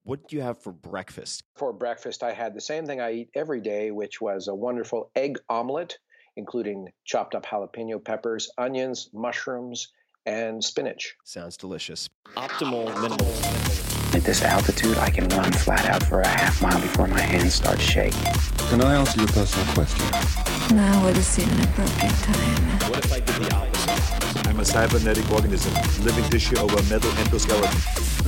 What did you have for breakfast? For breakfast, I had the same thing I eat every day, which was a wonderful egg omelet, including chopped up jalapeno peppers, onions, mushrooms, and spinach. Sounds delicious. Optimal minerals. At this altitude, I can run flat out for a half mile before my hands start shaking. Can I answer your personal question? Now would seem an appropriate time. What if I did the opposite? I'm a cybernetic organism, living tissue over a metal endoskeleton.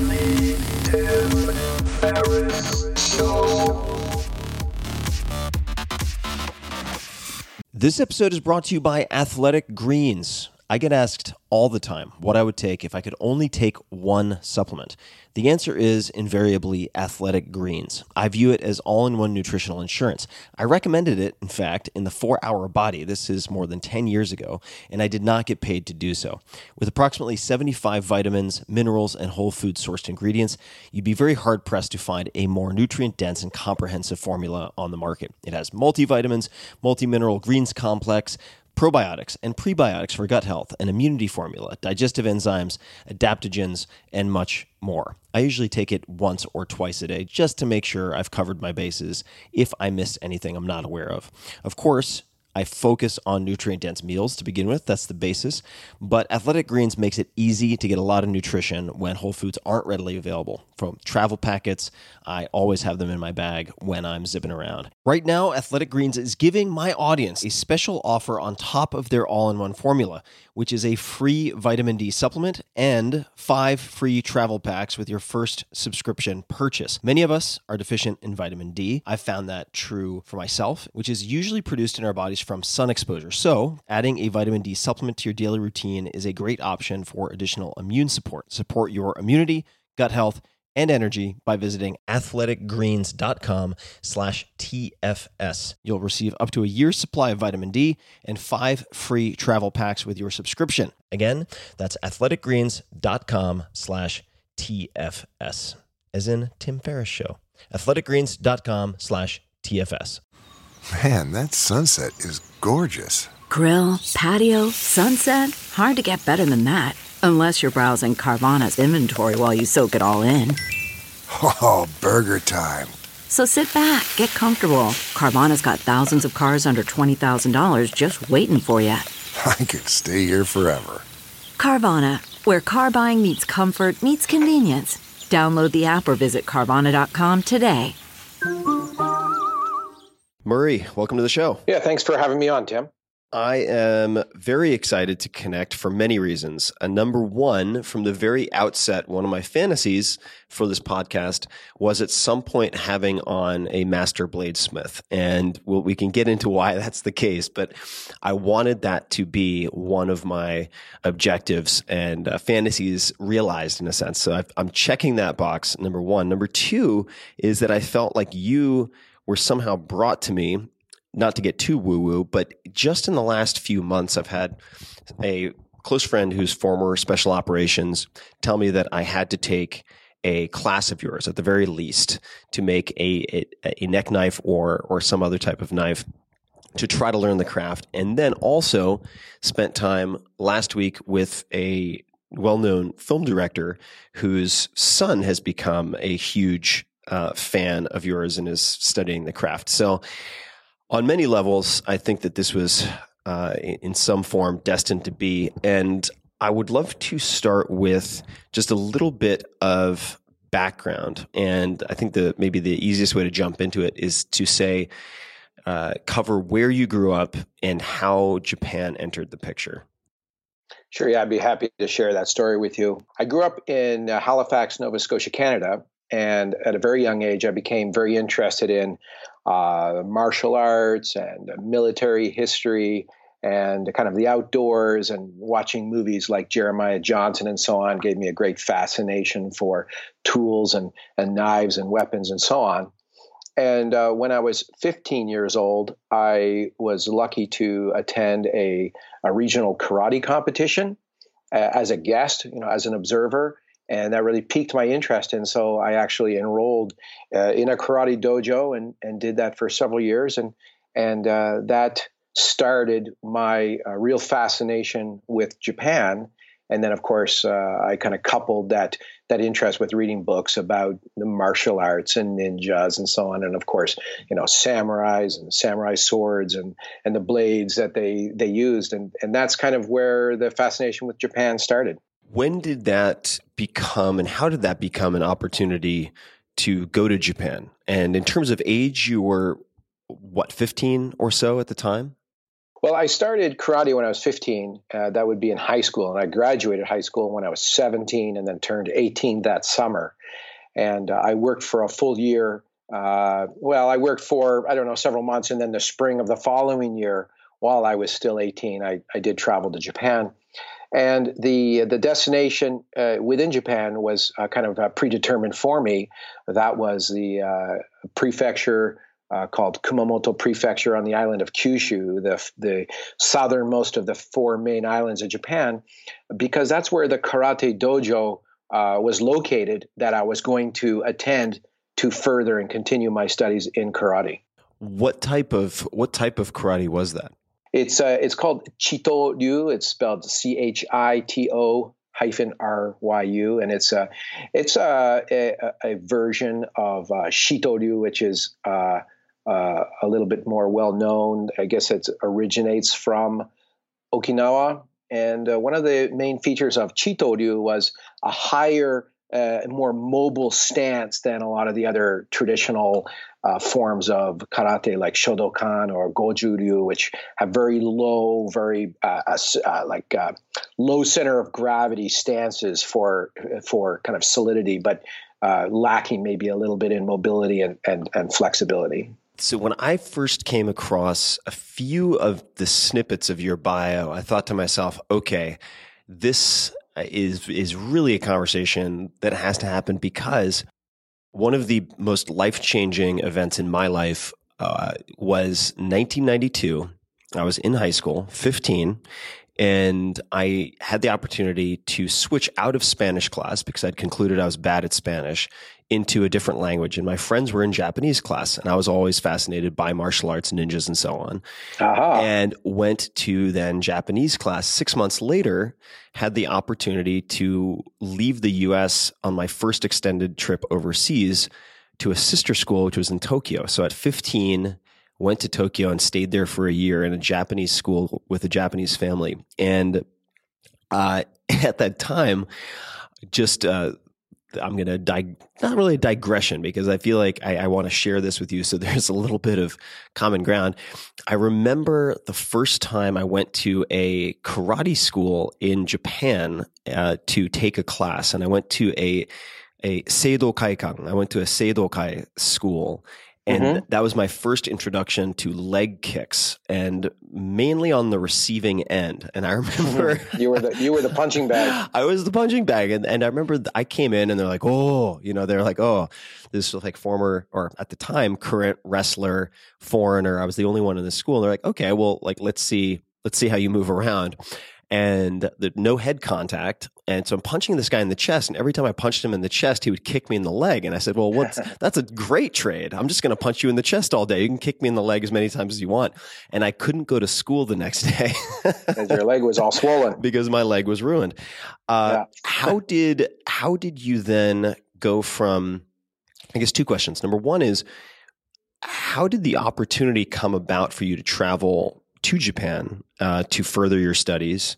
This episode is brought to you by Athletic Greens. I get asked all the time what I would take if I could only take one supplement. The answer is invariably Athletic Greens. I view it as all-in-one nutritional insurance. I recommended it, in fact, in the 4-Hour Body. This is more than 10 years ago, and I did not get paid to do so. With approximately 75 vitamins, minerals, and whole food sourced ingredients, you'd be very hard-pressed to find a more nutrient-dense and comprehensive formula on the market. It has multivitamins, multi-mineral greens complex, probiotics and prebiotics for gut health, an immunity formula, digestive enzymes, adaptogens, and much more. I usually take it once or twice a day just to make sure I've covered my bases if I missed anything I'm not aware of. Of course, I focus on nutrient-dense meals to begin with. That's the basis. But Athletic Greens makes it easy to get a lot of nutrition when whole foods aren't readily available. From travel packets, I always have them in my bag when I'm zipping around. Right now, Athletic Greens is giving my audience a special offer on top of their all-in-one formula, which is a free vitamin D supplement and 5 free travel packs with your first subscription purchase. Many of us are deficient in vitamin D. I've found that true for myself, which is usually produced in our bodies from sun exposure. So, adding a vitamin D supplement to your daily routine is a great option for additional immune support. Support your immunity, gut health, and energy by visiting athleticgreens.com/TFS. You'll receive up to a year's supply of vitamin D and 5 free travel packs with your subscription. Again, that's athleticgreens.com/TFS, as in Tim Ferriss Show. athleticgreens.com/TFS. Man, that sunset is gorgeous. Grill, patio, sunset. Hard to get better than that. Unless you're browsing Carvana's inventory while you soak it all in. Oh, burger time. So sit back, get comfortable. Carvana's got thousands of cars under $20,000 just waiting for you. I could stay here forever. Carvana, where car buying meets comfort, meets convenience. Download the app or visit Carvana.com today. Murray, welcome to the show. Yeah, thanks for having me on, Tim. I am very excited to connect for many reasons. Number one, from the very outset, one of my fantasies for this podcast was at some point having on a master bladesmith. And we can get into why that's the case, but I wanted that to be one of my objectives and fantasies realized in a sense. So I'm checking that box, number one. Number two is that I felt like you were somehow brought to me, not to get too woo-woo, but just in the last few months, I've had a close friend who's former special operations tell me that I had to take a class of yours at the very least to make a neck knife or some other type of knife to try to learn the craft. And then also spent time last week with a well-known film director whose son has become a huge fan of yours and is studying the craft. So on many levels, I think that this was in some form destined to be. And I would love to start with just a little bit of background. And I think maybe the easiest way to jump into it is to say, cover where you grew up and how Japan entered the picture. Sure, yeah, I'd be happy to share that story with you. I grew up in Halifax, Nova Scotia, Canada. And at a very young age, I became very interested in martial arts and military history and kind of the outdoors, and watching movies like Jeremiah Johnson and so on gave me a great fascination for tools and knives and weapons and so on. And when I was 15 years old, I was lucky to attend a regional karate competition as a guest, as an observer. And that really piqued my interest. And so I actually enrolled in a karate dojo and did that for several years. And that started my real fascination with Japan. And then, of course, I kind of coupled that interest with reading books about the martial arts and ninjas and so on. And of course, samurais and samurai swords and the blades that they used. And that's kind of where the fascination with Japan started. When did that become, and how did that become an opportunity to go to Japan? And in terms of age, you were, 15 or so at the time? Well, I started karate when I was 15. That would be in high school. And I graduated high school when I was 17 and then turned 18 that summer. And I worked for a full year. I worked for, several months. And then the spring of the following year, while I was still 18, I did travel to Japan. And the destination within Japan was kind of predetermined for me. That was the prefecture called Kumamoto Prefecture on the island of Kyushu, the southernmost of the four main islands of Japan, because that's where the karate dojo was located that I was going to attend to further and continue my studies in karate. What type of karate was that? It's called Chito Ryu. It's spelled CHITO -RYU, and it's a version of Shito Ryu, which is a little bit more well known. I guess it originates from Okinawa, and one of the main features of Chito Ryu was a higher, more mobile stance than a lot of the other traditional forms of karate, like Shodokan or Goju Ryu, which have very low, low center of gravity stances for kind of solidity, but lacking maybe a little bit in mobility and flexibility. So when I first came across a few of the snippets of your bio, I thought to myself, okay, this is really a conversation that has to happen, because one of the most life-changing events in my life was 1992. I was in high school, 15, and I had the opportunity to switch out of Spanish class because I'd concluded I was bad at Spanish into a different language. And my friends were in Japanese class, and I was always fascinated by martial arts, ninjas, and so on. And went to then Japanese class. 6 months later, had the opportunity to leave the U.S. on my first extended trip overseas to a sister school, which was in Tokyo. So at 15, went to Tokyo and stayed there for a year in a Japanese school with a Japanese family. And at that time, just I'm going to not really a digression, because I feel like I want to share this with you, so there's a little bit of common ground. I remember the first time I went to a karate school in Japan to take a class, and I went to a Seido Kaikan. I went to a Seido Kai school. And that was my first introduction to leg kicks, and mainly on the receiving end. And I remember you were the punching bag. I was the punching bag, and I remember I came in, and they're like, oh, this was like former, or at the time, current wrestler, foreigner. I was the only one in the school. And they're like, okay, well, like let's see how you move around. And no head contact. And so I'm punching this guy in the chest. And every time I punched him in the chest, he would kick me in the leg. And I said, well, that's a great trade. I'm just going to punch you in the chest all day. You can kick me in the leg as many times as you want. And I couldn't go to school the next day. Because your leg was all swollen. Because my leg was ruined. How did you then go from, I guess, two questions. Number one is, how did the opportunity come about for you to travel to Japan to further your studies?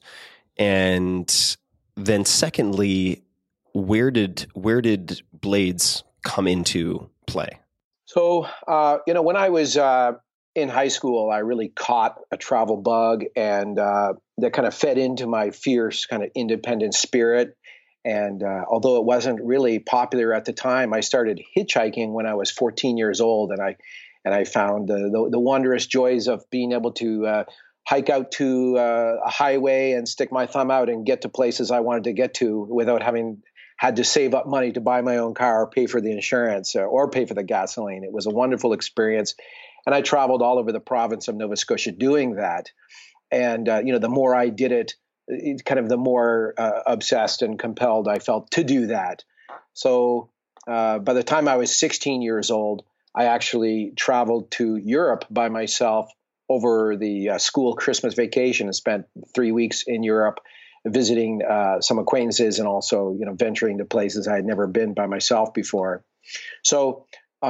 And then secondly, where did blades come into play? So, when I was in high school, I really caught a travel bug, and that kind of fed into my fierce kind of independent spirit. And although it wasn't really popular at the time, I started hitchhiking when I was 14 years old, and I found the wondrous joys of being able to hike out to a highway and stick my thumb out and get to places I wanted to get to without having had to save up money to buy my own car, or pay for the insurance, or pay for the gasoline. It was a wonderful experience. And I traveled all over the province of Nova Scotia doing that. And, the more I did it, the more obsessed and compelled I felt to do that. So by the time I was 16 years old, I actually traveled to Europe by myself over the school Christmas vacation and spent 3 weeks in Europe visiting some acquaintances, and also, venturing to places I had never been by myself before. So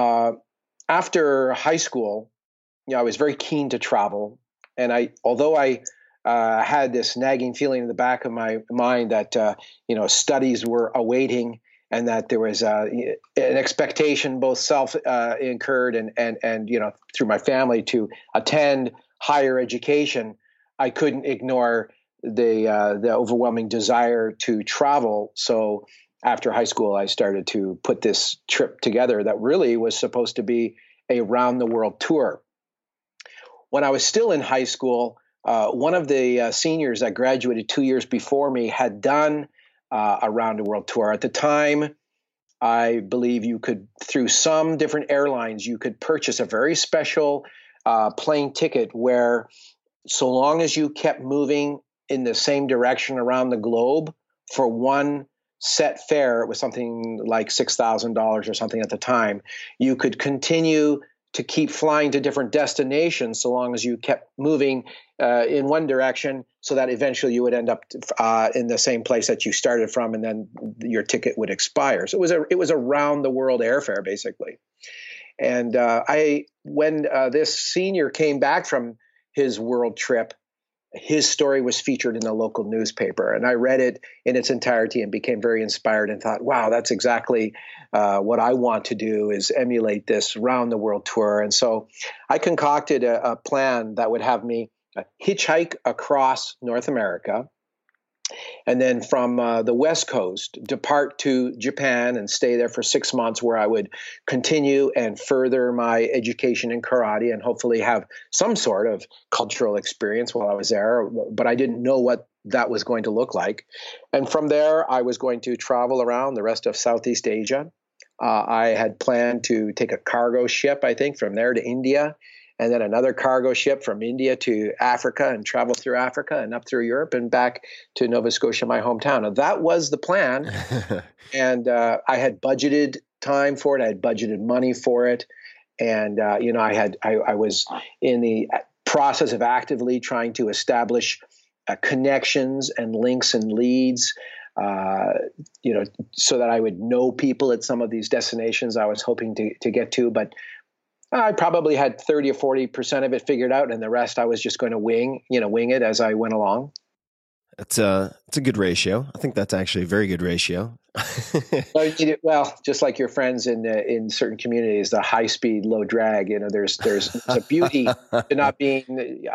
after high school, I was very keen to travel. And although I had this nagging feeling in the back of my mind that, studies were awaiting, and that there was an expectation, both self-incurred and through my family, to attend higher education, I couldn't ignore the overwhelming desire to travel. So after high school, I started to put this trip together that really was supposed to be a round-the-world tour. When I was still in high school, one of the seniors that graduated 2 years before me had done a round-the-world tour. At the time, I believe you could, through some different airlines, you could purchase a very special plane ticket where, so long as you kept moving in the same direction around the globe for one set fare, it was something like $6,000 or something at the time, you could continue to keep flying to different destinations so long as you kept moving in one direction, so that eventually you would end up in the same place that you started from, and then your ticket would expire. So it was a round the world airfare, basically. And when this senior came back from his world trip, his story was featured in the local newspaper, and I read it in its entirety and became very inspired and thought, wow, that's exactly what I want to do, is emulate this round the world tour. And so I concocted a plan that would have me hitchhike across North America, and then from the West Coast, depart to Japan and stay there for 6 months, where I would continue and further my education in karate and hopefully have some sort of cultural experience while I was there. But I didn't know what that was going to look like. And from there, I was going to travel around the rest of Southeast Asia. I had planned to take a cargo ship, I think, from there to India, and then another cargo ship from India to Africa, and travel through Africa and up through Europe and back to Nova Scotia, my hometown. Now, that was the plan. And I had budgeted time for it. I had budgeted money for it. And, I was in the process of actively trying to establish connections and links and leads, so that I would know people at some of these destinations I was hoping to get to. But I probably had 30 or 40% of it figured out, and the rest I was just going to wing it as I went along. It's a good ratio. I think that's actually a very good ratio. Well, just like your friends in certain communities, the high speed, low drag. There's a beauty to not being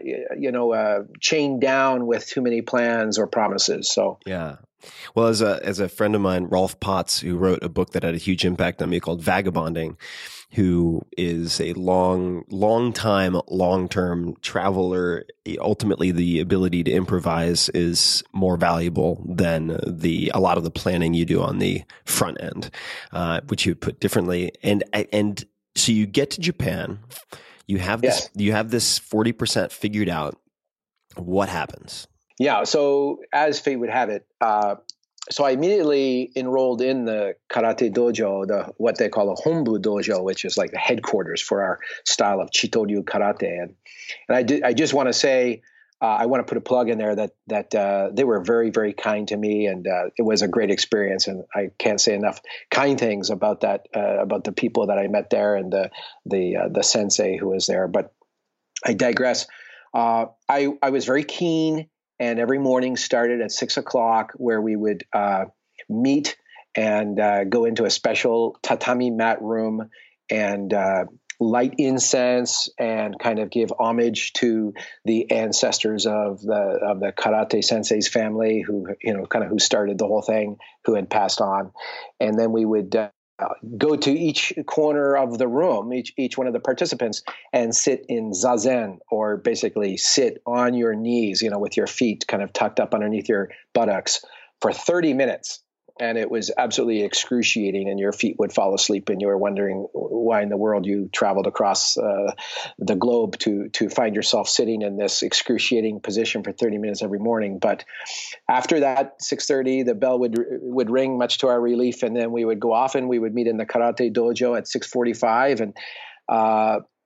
chained down with too many plans or promises. So yeah. Well, as a friend of mine, Rolf Potts, who wrote a book that had a huge impact on me called Vagabonding, who is a long-term traveler. Ultimately, the ability to improvise is more valuable than a lot of the planning you do on the front end, which you put differently. And so you get to Japan, you have this 40% figured out. What happens? Yeah. So as fate would have it, so I immediately enrolled in the karate dojo, what they call a Honbu dojo, which is like the headquarters for our style of Chitoryu karate. And I just want to say, I want to put a plug in there that they were very, very kind to me, and it was a great experience. And I can't say enough kind things about that, about the people that I met there and the sensei who was there. But I digress. I was very keen. And every morning started at 6 o'clock, where we would meet and go into a special tatami mat room and light incense and kind of give homage to the ancestors of the karate sensei's family, who who started the whole thing, who had passed on. And then we would go to each corner of the room, each one of the participants, and sit in zazen, or basically sit on your knees, with your feet kind of tucked up underneath your buttocks for 30 minutes. And it was absolutely excruciating, and your feet would fall asleep, and you were wondering why in the world you traveled across the globe to find yourself sitting in this excruciating position for 30 minutes every morning. But after that, 6:30, the bell would ring, much to our relief, and then we would go off and we would meet in the karate dojo at 6:45. And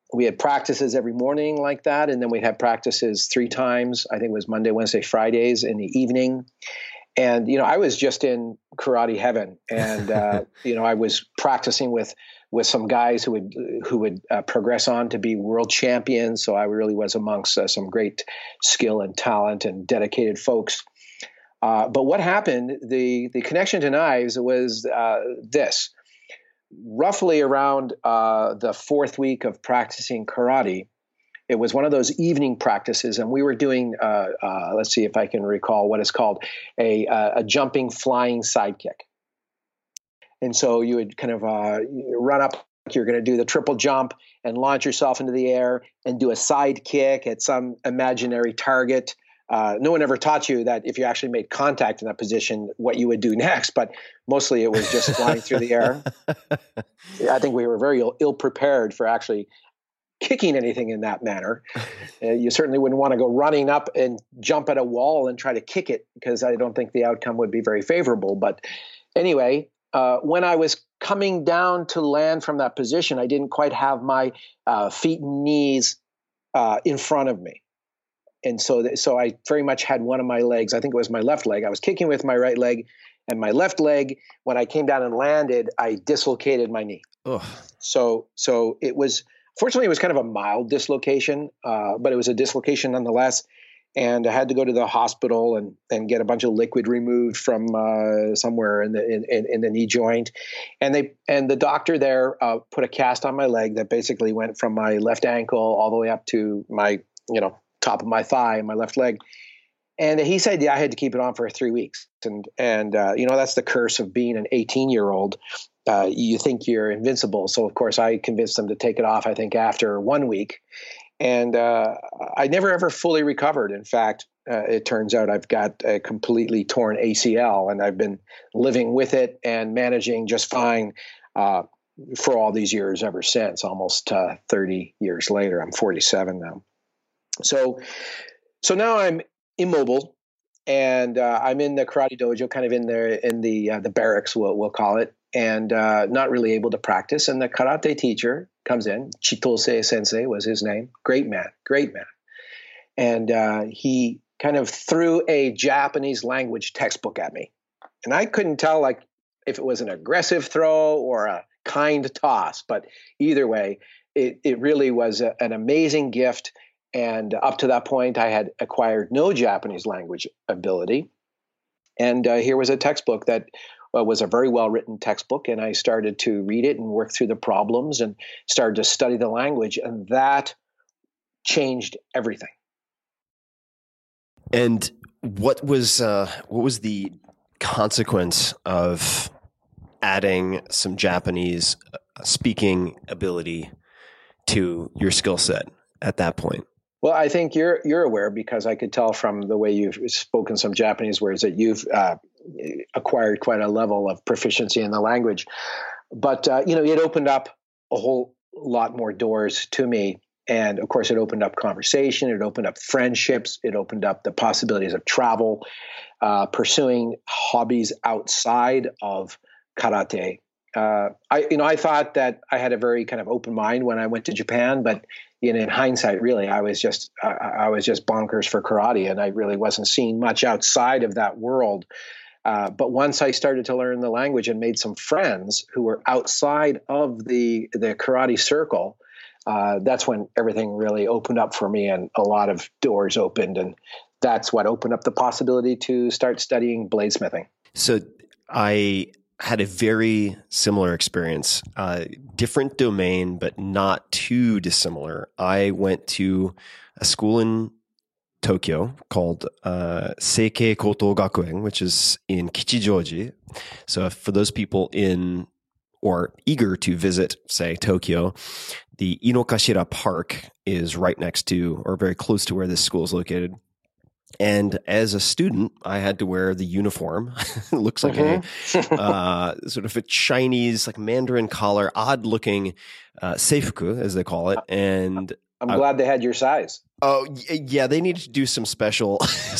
we had practices every morning like that. And then we'd have practices 3 times. I think it was Monday, Wednesday, Fridays in the evening. And, I was just in karate heaven. And, I was practicing with some guys who would progress on to be world champions. So I really was amongst some great skill and talent and dedicated folks. But what happened, the connection to knives was this. Roughly around the 4th week of practicing karate, it was one of those evening practices, and we were doing, let's see if I can recall what it's called, a jumping flying sidekick. And so you would kind of run up, you're going to do the triple jump and launch yourself into the air and do a side kick at some imaginary target. No one ever taught you that if you actually made contact in that position, what you would do next, but mostly it was just flying through the air. I think we were very ill prepared for actually kicking anything in that manner. You certainly wouldn't want to go running up and jump at a wall and try to kick it, because I don't think the outcome would be very favorable. But anyway, when I was coming down to land from that position, I didn't quite have my feet and knees in front of me. And so I very much had one of my legs, I think it was my left leg. I was kicking with my right leg, and my left leg, when I came down and landed, I dislocated my knee. Ugh. So fortunately, it was kind of a mild dislocation, but it was a dislocation nonetheless. And I had to go to the hospital and get a bunch of liquid removed from somewhere in the knee joint. And the doctor there put a cast on my leg that basically went from my left ankle all the way up to my, top of my thigh, my left leg. And he said, I had to keep it on for 3 weeks. And that's the curse of being an 18-year-old. You think you're invincible. So, of course, I convinced them to take it off, I think, after 1 week. And I never, ever fully recovered. In fact, it turns out I've got a completely torn ACL, and I've been living with it and managing just fine for all these years ever since, almost 30 years later. I'm 47 now. So now I'm immobile, and I'm in the karate dojo, kind of in the barracks, we'll call it, and not really able to practice. And the karate teacher comes in. Chitose Sensei was his name. Great man. And he kind of threw a Japanese language textbook at me, and I couldn't tell if it was an aggressive throw or a kind toss, but either way, it really was an amazing gift. And up to that point, I had acquired no Japanese language ability. And here was a textbook that was a very well-written textbook. And I started to read it and work through the problems and started to study the language. And that changed everything. And what was the consequence of adding some Japanese speaking ability to your skill set at that point? Well, I think you're aware, because I could tell from the way you've spoken some Japanese words that you've acquired quite a level of proficiency in the language. But it opened up a whole lot more doors to me. And of course, it opened up conversation. It opened up friendships. It opened up the possibilities of travel, pursuing hobbies outside of karate. I thought that I had a very kind of open mind when I went to Japan, but in hindsight, really, I was just bonkers for karate, and I really wasn't seeing much outside of that world. But once I started to learn the language and made some friends who were outside of the karate circle, that's when everything really opened up for me, and a lot of doors opened, and that's what opened up the possibility to start studying bladesmithing. So I had a very similar experience, different domain, but not too dissimilar. I went to a school in Tokyo called Seikei Koto Gakuen, which is in Kichijoji. So for those people in or eager to visit, say, Tokyo, the Inokashira Park is right next to or very close to where this school is located. And as a student, I had to wear the uniform. It looks like a sort of a Chinese, like Mandarin collar, odd looking seifuku, as they call it. And I'm glad they had your size. Oh yeah, they needed to do some special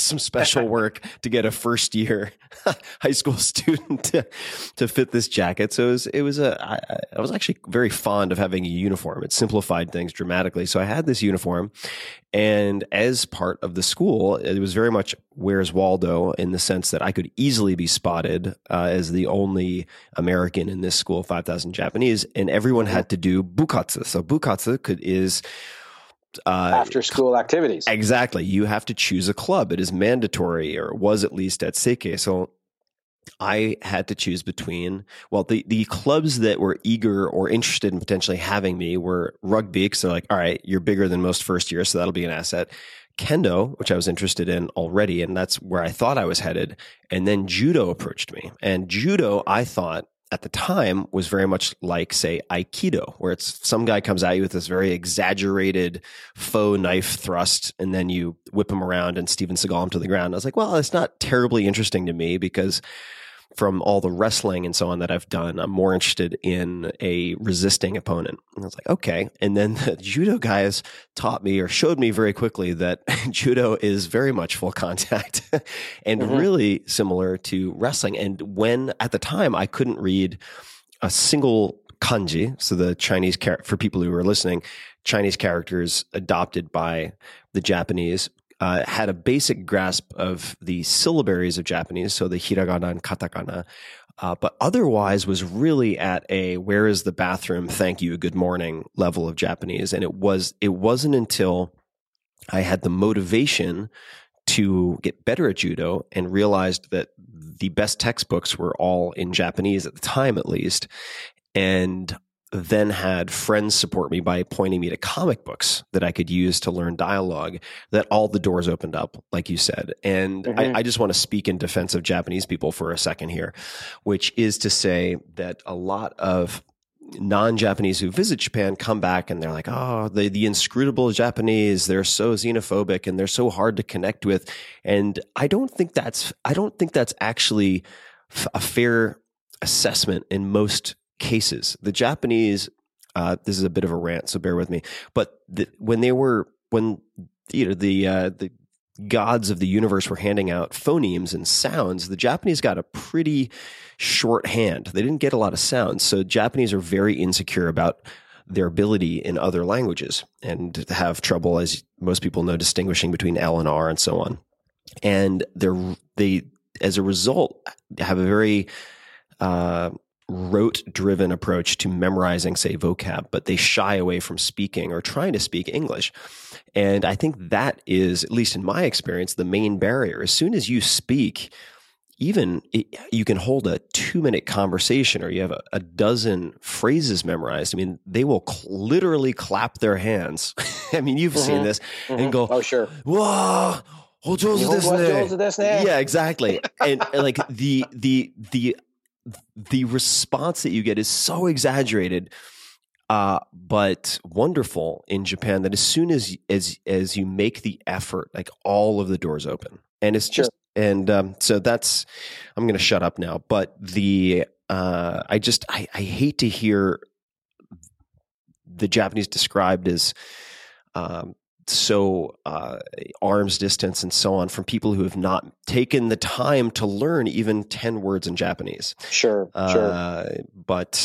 work to get a first year high school student to fit this jacket. So I was actually very fond of having a uniform. It simplified things dramatically. So I had this uniform, and as part of the school, it was very much Where's Waldo in the sense that I could easily be spotted as the only American in this school of 5,000 Japanese, and everyone had to do bukatsu. So bukatsu is after school activities. Exactly. You have to choose a club. It is mandatory, or was at least at Seikei. So I had to choose between, the clubs that were eager or interested in potentially having me were rugby, because they're like, all right, you're bigger than most first years, so that'll be an asset. Kendo, which I was interested in already, and that's where I thought I was headed. And then judo approached me. And judo, I thought, at the time, was very much like, say, Aikido, where it's some guy comes at you with this very exaggerated faux knife thrust, and then you whip him around and Steven Seagal him to the ground. I was like, well, it's not terribly interesting to me, because from all the wrestling and so on that I've done, I'm more interested in a resisting opponent. And I was like, okay. And then the judo guys taught me, or showed me very quickly, that judo is very much full contact and really similar to wrestling. And when, at the time, I couldn't read a single kanji, so the Chinese, for people who are listening, Chinese characters adopted by the Japanese, had a basic grasp of the syllabaries of Japanese, so the hiragana and katakana, but otherwise was really at a where is the bathroom, thank you, good morning level of Japanese. And it wasn't until I had the motivation to get better at judo and realized that the best textbooks were all in Japanese at the time, at least, and then had friends support me by pointing me to comic books that I could use to learn dialogue, that all the doors opened up, like you said. And I just want to speak in defense of Japanese people for a second here, which is to say that a lot of non-Japanese who visit Japan come back and they're like, oh, the inscrutable Japanese, they're so xenophobic and they're so hard to connect with. And I don't think that's actually a fair assessment in most cases. The Japanese, this is a bit of a rant, so bear with me, but when the gods of the universe were handing out phonemes and sounds, the Japanese got a pretty short hand. They didn't get a lot of sounds. So Japanese are very insecure about their ability in other languages and have trouble, as most people know, distinguishing between L and R and so on. And they, as a result, have a very rote-driven approach to memorizing, say, vocab, but they shy away from speaking or trying to speak English. And I think that is, at least in my experience, the main barrier. As soon as you speak, you can hold a 2-minute conversation, or you have a dozen phrases memorized. I mean, they will literally clap their hands. I mean, you've seen this and go, oh, sure. Whoa, ojozu desu ne. Yeah, exactly. And like the response that you get is so exaggerated, but wonderful in Japan, that as soon as you make the effort, like, all of the doors open. And it's just, so that's, I'm going to shut up now, but I hate to hear the Japanese described as, so arm's distance and so on, from people who have not taken the time to learn even 10 words in Japanese. Sure. But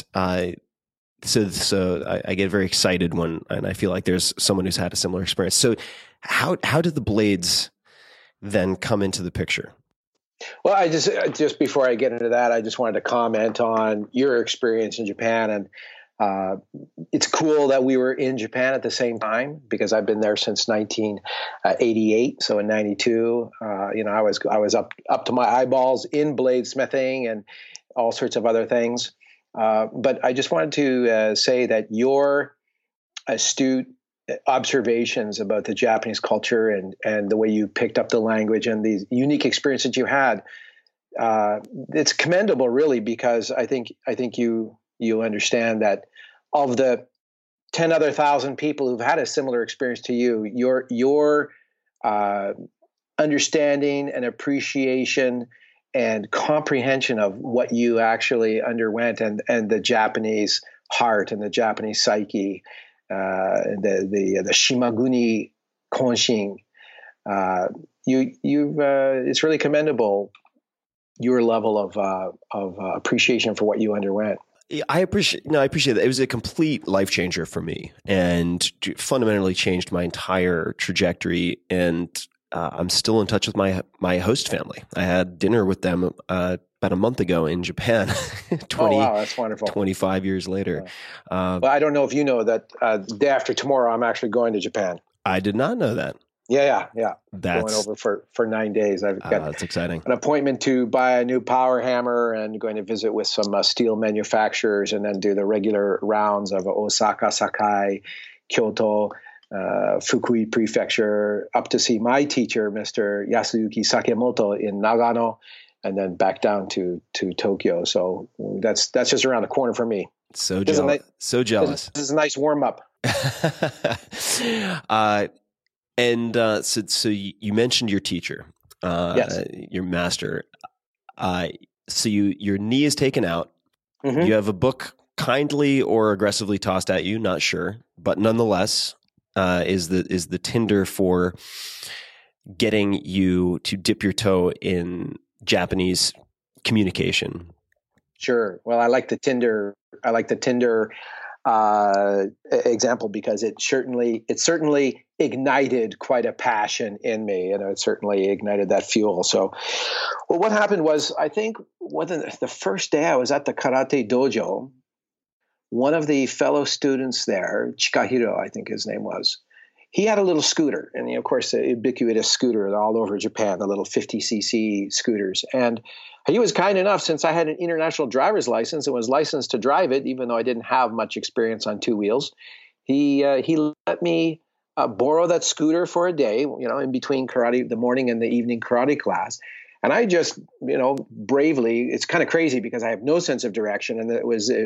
so I get very excited and I feel like there's someone who's had a similar experience. So how did the blades then come into the picture? Well, I just before I get into that, I just wanted to comment on your experience in Japan. And it's cool that we were in Japan at the same time, because I've been there since 1988. So in 92, I was up to my eyeballs in bladesmithing and all sorts of other things. But I just wanted to say that your astute observations about the Japanese culture and the way you picked up the language and the unique experience that you had, it's commendable, really, because I think you understand that of the 10,000 people who've had a similar experience to you, your understanding and appreciation and comprehension of what you actually underwent and the Japanese heart and the Japanese psyche, the Shimaguni konshin. It's really commendable, your level of appreciation for what you underwent. I appreciate that. It was a complete life changer for me and fundamentally changed my entire trajectory. And I'm still in touch with my host family. I had dinner with them about a month ago in Japan. Oh, wow, that's wonderful. 25 years later. Well, I don't know if you know that the day after tomorrow, I'm actually going to Japan. I did not know that. Yeah. That's going over for 9 days. I've got that's exciting. An appointment to buy a new power hammer and going to visit with some steel manufacturers, and then do the regular rounds of Osaka, Sakai, Kyoto, Fukui Prefecture, up to see my teacher, Mr. Yasuyuki Sakemoto, in Nagano, and then back down to Tokyo. So that's just around the corner for me. So jealous. This is a nice warm up. So you mentioned your teacher, Yes. your master. So your knee is taken out. Mm-hmm. You have a book kindly or aggressively tossed at you, not sure, but nonetheless, is the tinder for getting you to dip your toe in Japanese communication. Sure. Well, I like the Tinder example because it certainly ignited quite a passion in me, and it certainly ignited that fuel. So, well, what happened was, I think the first day I was at the karate dojo, one of the fellow students there, Chikahiro, I think his name was, he had a little scooter, and of course, the ubiquitous scooter all over Japan, the little 50cc scooters. And he was kind enough, since I had an international driver's license and was licensed to drive it, even though I didn't have much experience on two wheels. He let me borrow that scooter for a day, in between karate, the morning and the evening karate class. And I just, bravely, it's kind of crazy because I have no sense of direction, and it was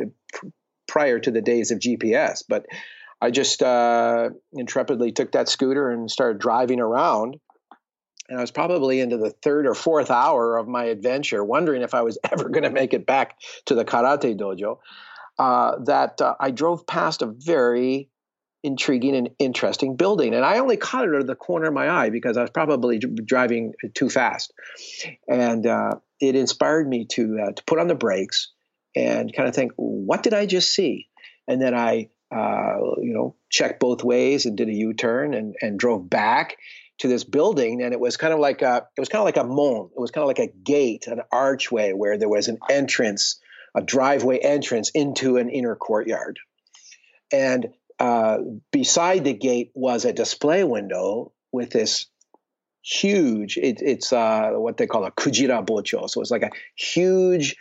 prior to the days of GPS, but I just intrepidly took that scooter and started driving around. And I was probably into the third or fourth hour of my adventure, wondering if I was ever going to make it back to the karate dojo, that I drove past a very intriguing and interesting building. And I only caught it out of the corner of my eye because I was probably driving too fast. And it inspired me to put on the brakes and kind of think, what did I just see? And then I checked both ways and did a U-turn and drove back to this building. And it was kind of like a mon. It was kind of like a gate, an archway where there was an entrance, a driveway entrance into an inner courtyard. And beside the gate was a display window with this huge, it's what they call a kujira bocho. So it's like a huge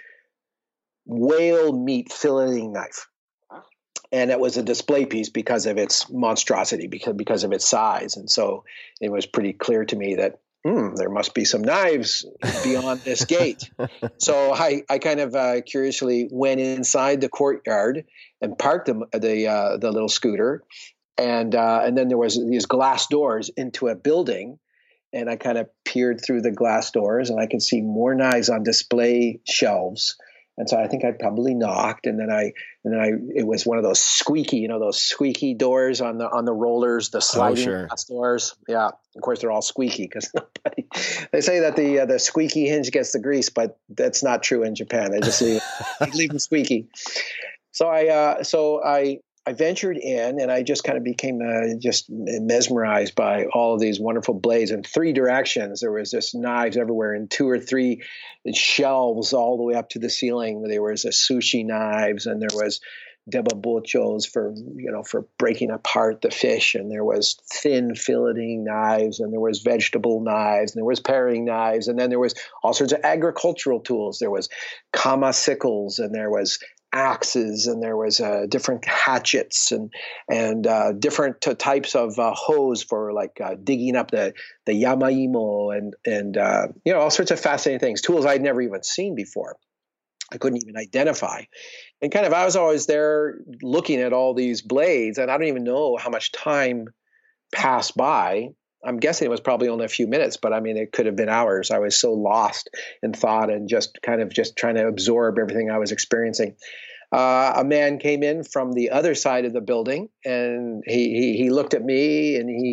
whale meat filleting knife. And it was a display piece because of its monstrosity, because of its size. And so it was pretty clear to me that there must be some knives beyond this gate. So I kind of curiously went inside the courtyard and parked the little scooter. And then there was these glass doors into a building. And I kind of peered through the glass doors, and I could see more knives on display shelves. And so I think I probably knocked, and then it was one of those squeaky doors on the rollers, the sliding glass doors. Yeah, of course they're all squeaky because they say that the squeaky hinge gets the grease, but that's not true in Japan. They just leave them squeaky. So I ventured in, and I just kind of became just mesmerized by all of these wonderful blades in three directions. There was just knives everywhere in 2 or 3 shelves all the way up to the ceiling. There was sushi knives, and there was debabochos for breaking apart the fish, and there was thin filleting knives, and there was vegetable knives, and there was paring knives, and then there was all sorts of agricultural tools. There was kama sickles, and there was axes, and there was different hatchets and different types of hose for digging up the yamaimo and all sorts of fascinating things, tools I'd never even seen before. I couldn't even identify. And I was always there looking at all these blades, and I don't even know how much time passed by. I'm guessing it was probably only a few minutes, but I mean, it could have been hours. I was so lost in thought and just trying to absorb everything I was experiencing. A man came in from the other side of the building, and he looked at me, and he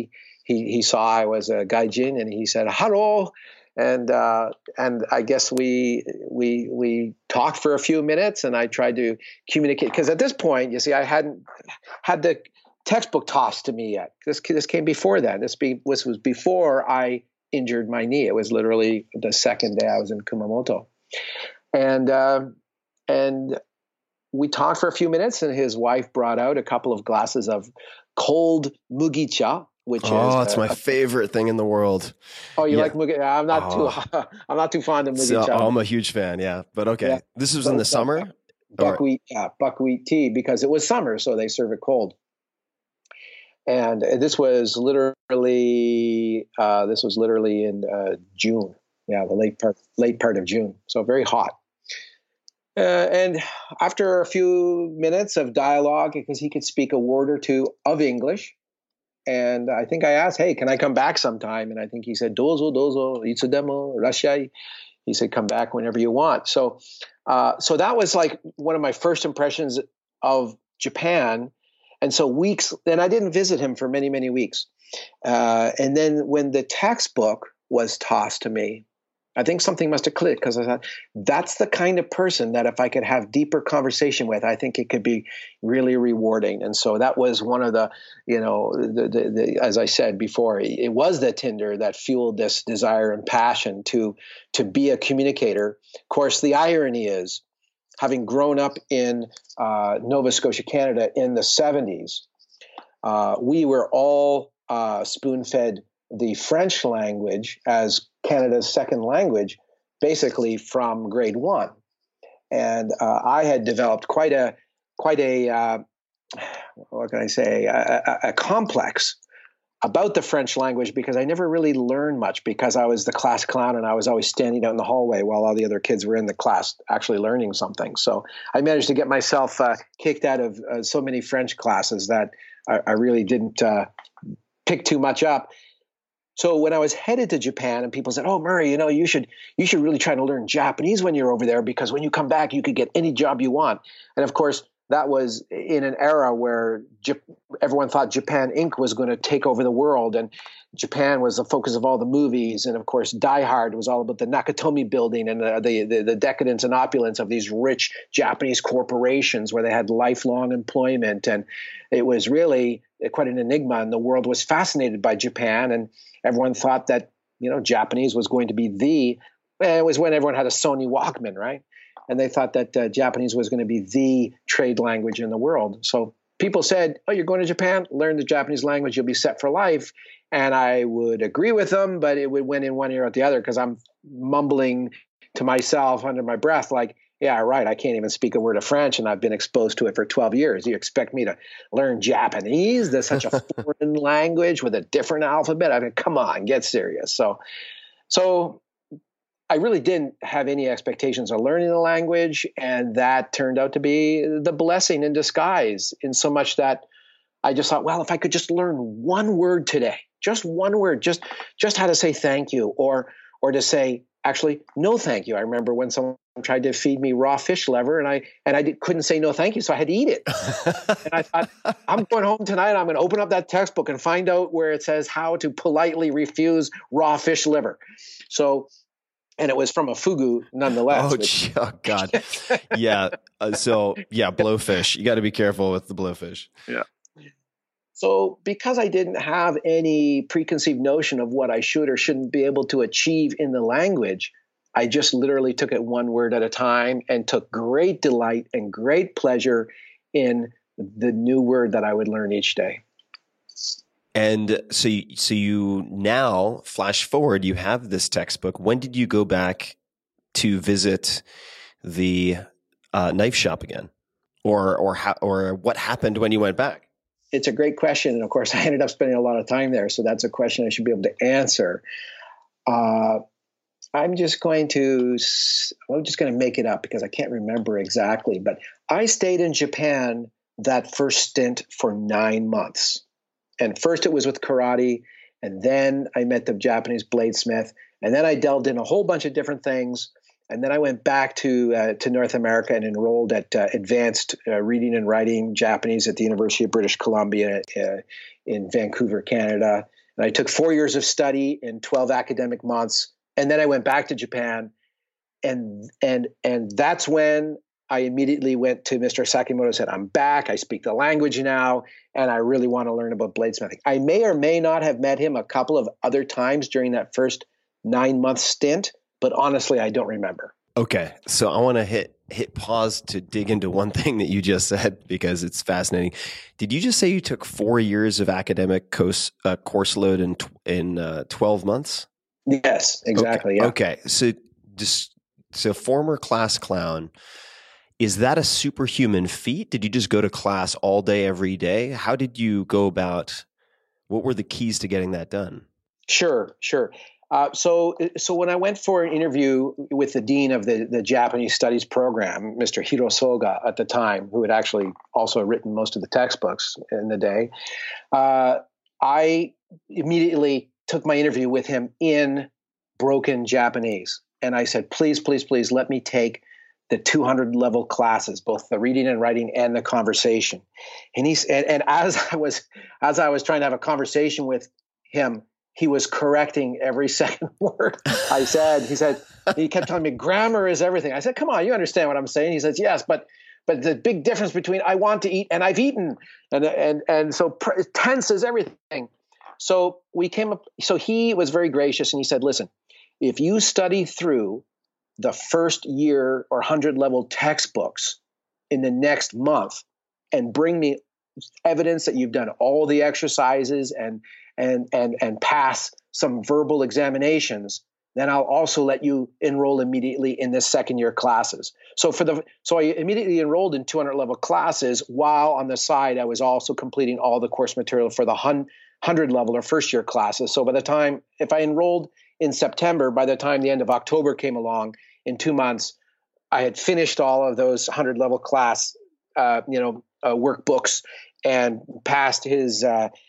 he saw I was a gaijin, and he said hello, and I guess we talked for a few minutes, and I tried to communicate, because at this point, you see, I hadn't had the textbook tossed to me yet. This came before that. This was before I injured my knee. It was literally the second day I was in Kumamoto, and we talked for a few minutes, and his wife brought out a couple of glasses of cold mugicha, which is it's my favorite thing in the world. Oh, you like mugicha? I'm not too fond of mugicha. I'm a huge fan. Yeah, but okay. Yeah. This was in the summer. Buckwheat tea, because it was summer, so they serve it cold. And this was literally in June. Yeah, the late part of June. So very hot. And after a few minutes of dialogue, because he could speak a word or two of English, and I think I asked, "Hey, can I come back sometime?" And I think he said, "Dozo, itsudemo, rashai." He said, "Come back whenever you want." So that was like one of my first impressions of Japan. And so then I didn't visit him for many, many weeks. And then when the textbook was tossed to me, I think something must have clicked, because I thought, that's the kind of person that if I could have deeper conversation with, I think it could be really rewarding. And so that was one of the, as I said before, it was the Tinder that fueled this desire and passion to be a communicator. Of course, the irony is, having grown up in Nova Scotia, Canada in the 70s, we were all spoon-fed the French language as Canada's second language, basically from grade 1. And I had developed quite a what can I say, a complex about the French language, because I never really learned much, because I was the class clown and I was always standing out in the hallway while all the other kids were in the class actually learning something. So I managed to get myself kicked out of so many French classes that I really didn't pick too much up. So when I was headed to Japan, and people said, "Oh, Murray, you should really try to learn Japanese when you're over there, because when you come back, you could get any job you want." And of course, that was in an era where everyone thought Japan Inc. was going to take over the world, and Japan was the focus of all the movies. And of course, Die Hard was all about the Nakatomi building and the decadence and opulence of these rich Japanese corporations where they had lifelong employment. And it was really quite an enigma, and the world was fascinated by Japan, and everyone thought that, Japanese was going to be it was when everyone had a Sony Walkman, right? And they thought that Japanese was going to be the trade language in the world. So people said, "Oh, you're going to Japan? Learn the Japanese language. You'll be set for life." And I would agree with them, but it would went in one ear out the other, because I'm mumbling to myself under my breath, like, "Yeah, right. I can't even speak a word of French, and I've been exposed to it for 12 years. You expect me to learn Japanese? There's such a foreign language with a different alphabet. I mean, come on, get serious." So I really didn't have any expectations of learning the language, and that turned out to be the blessing in disguise, in so much that I just thought, well, if I could just learn one word today, just one word, just how to say thank you, or to say, actually, no thank you. I remember when someone tried to feed me raw fish liver, and I couldn't say no thank you, so I had to eat it. And I thought, I'm going home tonight, I'm going to open up that textbook and find out where it says how to politely refuse raw fish liver. And it was from a fugu, nonetheless. Oh, God. Yeah. Blowfish. You got to be careful with the blowfish. Yeah. So because I didn't have any preconceived notion of what I should or shouldn't be able to achieve in the language, I just literally took it one word at a time, and took great delight and great pleasure in the new word that I would learn each day. And so you now, flash forward, you have this textbook. When did you go back to visit the knife shop again? Or what happened when you went back? It's a great question. And of course, I ended up spending a lot of time there. So that's a question I should be able to answer. I'm just going to make it up, because I can't remember exactly. But I stayed in Japan that first stint for 9 months. And first it was with karate, and then I met the Japanese bladesmith, and then I delved in a whole bunch of different things. And then I went back to North America and enrolled at advanced reading and writing Japanese at the University of British Columbia in Vancouver, Canada. And I took 4 years of study in 12 academic months. And then I went back to Japan. And that's when I immediately went to Mr. Sakimoto and said, I'm back. I speak the language now, and I really want to learn about bladesmithing. I may or may not have met him a couple of other times during that first 9-month stint, but honestly, I don't remember. Okay, so I want to hit pause to dig into one thing that you just said because it's fascinating. Did you just say you took 4 years of academic course load in 12 months? Yes, exactly. Okay. Yeah. Okay, so former class clown. Is that a superhuman feat? Did you just go to class all day, every day? How did you go about? What were the keys to getting that done? Sure. So when I went for an interview with the dean of the Japanese Studies program, Mr. Hirosoga at the time, who had actually also written most of the textbooks in the day, I immediately took my interview with him in broken Japanese. And I said, please, please, please let me take the 200 level classes, both the reading and writing and the conversation. And as I was trying to have a conversation with him, he was correcting every second word I said. He kept telling me grammar is everything. I said, come on, you understand what I'm saying? He says, yes, but the big difference between I want to eat and I've eaten. And so tense is everything. So he was very gracious and he said, listen, if you study through the first year or 100 level textbooks in the next month and bring me evidence that you've done all the exercises and pass some verbal examinations, then I'll also let you enroll immediately in the second year classes. So I immediately enrolled in 200 level classes while on the side I was also completing all the course material for the 100 level or first year classes. So by the time, if I enrolled in September, by the time the end of October came along, in 2 months, I had finished all of those 100 level class, workbooks and passed his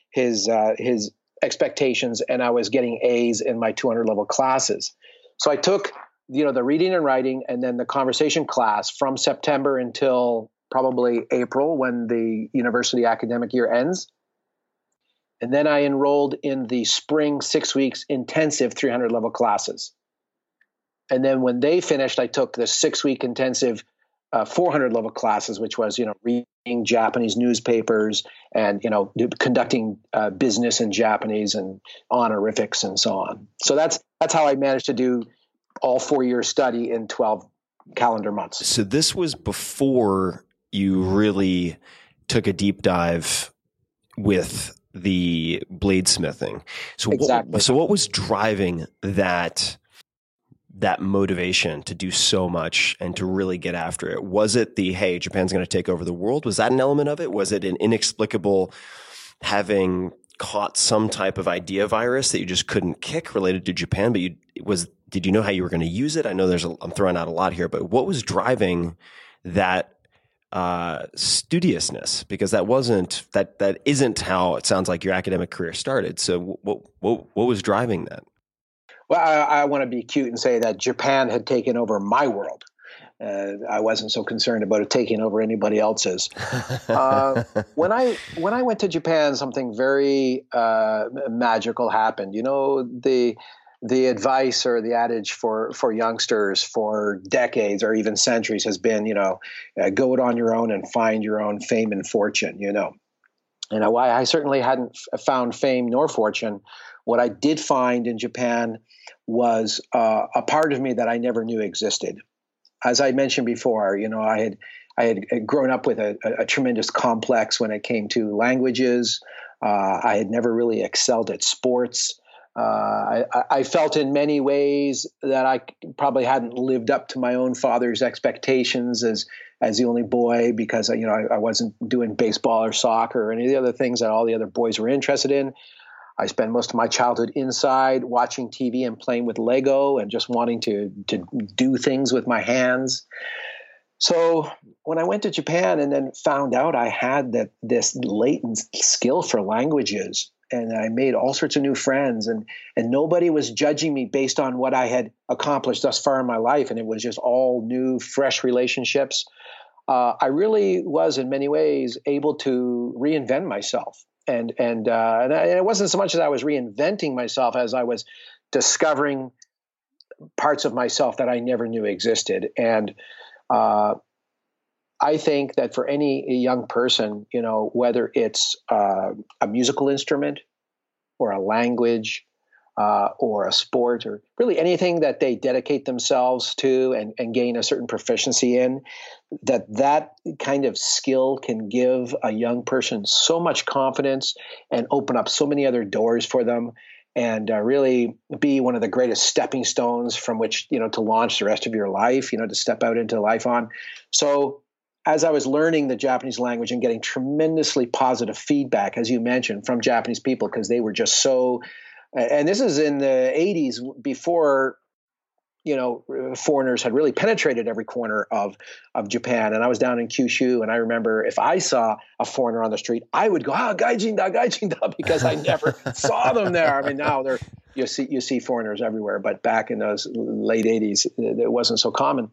expectations, and I was getting A's in my 200 level classes. So I took, the reading and writing and then the conversation class from September until probably April when the university academic year ends. And then I enrolled in the spring 6 weeks intensive 300 level classes. And then when they finished, I took the 6-week intensive 400 level classes, which was, reading Japanese newspapers and, conducting business in Japanese and honorifics and so on. So that's how I managed to do all 4 years study in 12 calendar months. So this was before you really took a deep dive with the bladesmithing. So exactly. What was driving that motivation to do so much and to really get after it? Was it hey, Japan's going to take over the world? Was that an element of it? Was it an inexplicable having caught some type of idea virus that you just couldn't kick related to Japan, but did you know how you were going to use it? I know I'm throwing out a lot here, but what was driving that studiousness? Because that isn't how it sounds like your academic career started. So what was driving that? Well, I want to be cute and say that Japan had taken over my world. I wasn't so concerned about it taking over anybody else's. When I went to Japan, something very magical happened. The advice or the adage for youngsters for decades or even centuries has been, go it on your own and find your own fame and fortune. And why I certainly hadn't found fame nor fortune. What I did find in Japan was a part of me that I never knew existed. As I mentioned before, I had grown up with a tremendous complex when it came to languages. I had never really excelled at sports. I felt in many ways that I probably hadn't lived up to my own father's expectations as the only boy because I wasn't doing baseball or soccer or any of the other things that all the other boys were interested in. I spent most of my childhood inside watching TV and playing with Lego and just wanting to do things with my hands. So when I went to Japan and then found out I had this latent skill for languages, and I made all sorts of new friends, and nobody was judging me based on what I had accomplished thus far in my life, and it was just all new, fresh relationships. I really was in many ways able to reinvent myself. And it wasn't so much as I was reinventing myself as I was discovering parts of myself that I never knew existed. And I think that for any young person, whether it's a musical instrument or a language or a sport or really anything that they dedicate themselves to and gain a certain proficiency in, that kind of skill can give a young person so much confidence and open up so many other doors for them and really be one of the greatest stepping stones from which, to launch the rest of your life, to step out into life on. So as I was learning the Japanese language and getting tremendously positive feedback, as you mentioned, from Japanese people, because they were just so, and this is in the 80s before, foreigners had really penetrated every corner of Japan. And I was down in Kyushu, and I remember if I saw a foreigner on the street, I would go, gaijin-da, because I never saw them there. I mean, now you see foreigners everywhere, but back in those late 80s, it wasn't so common.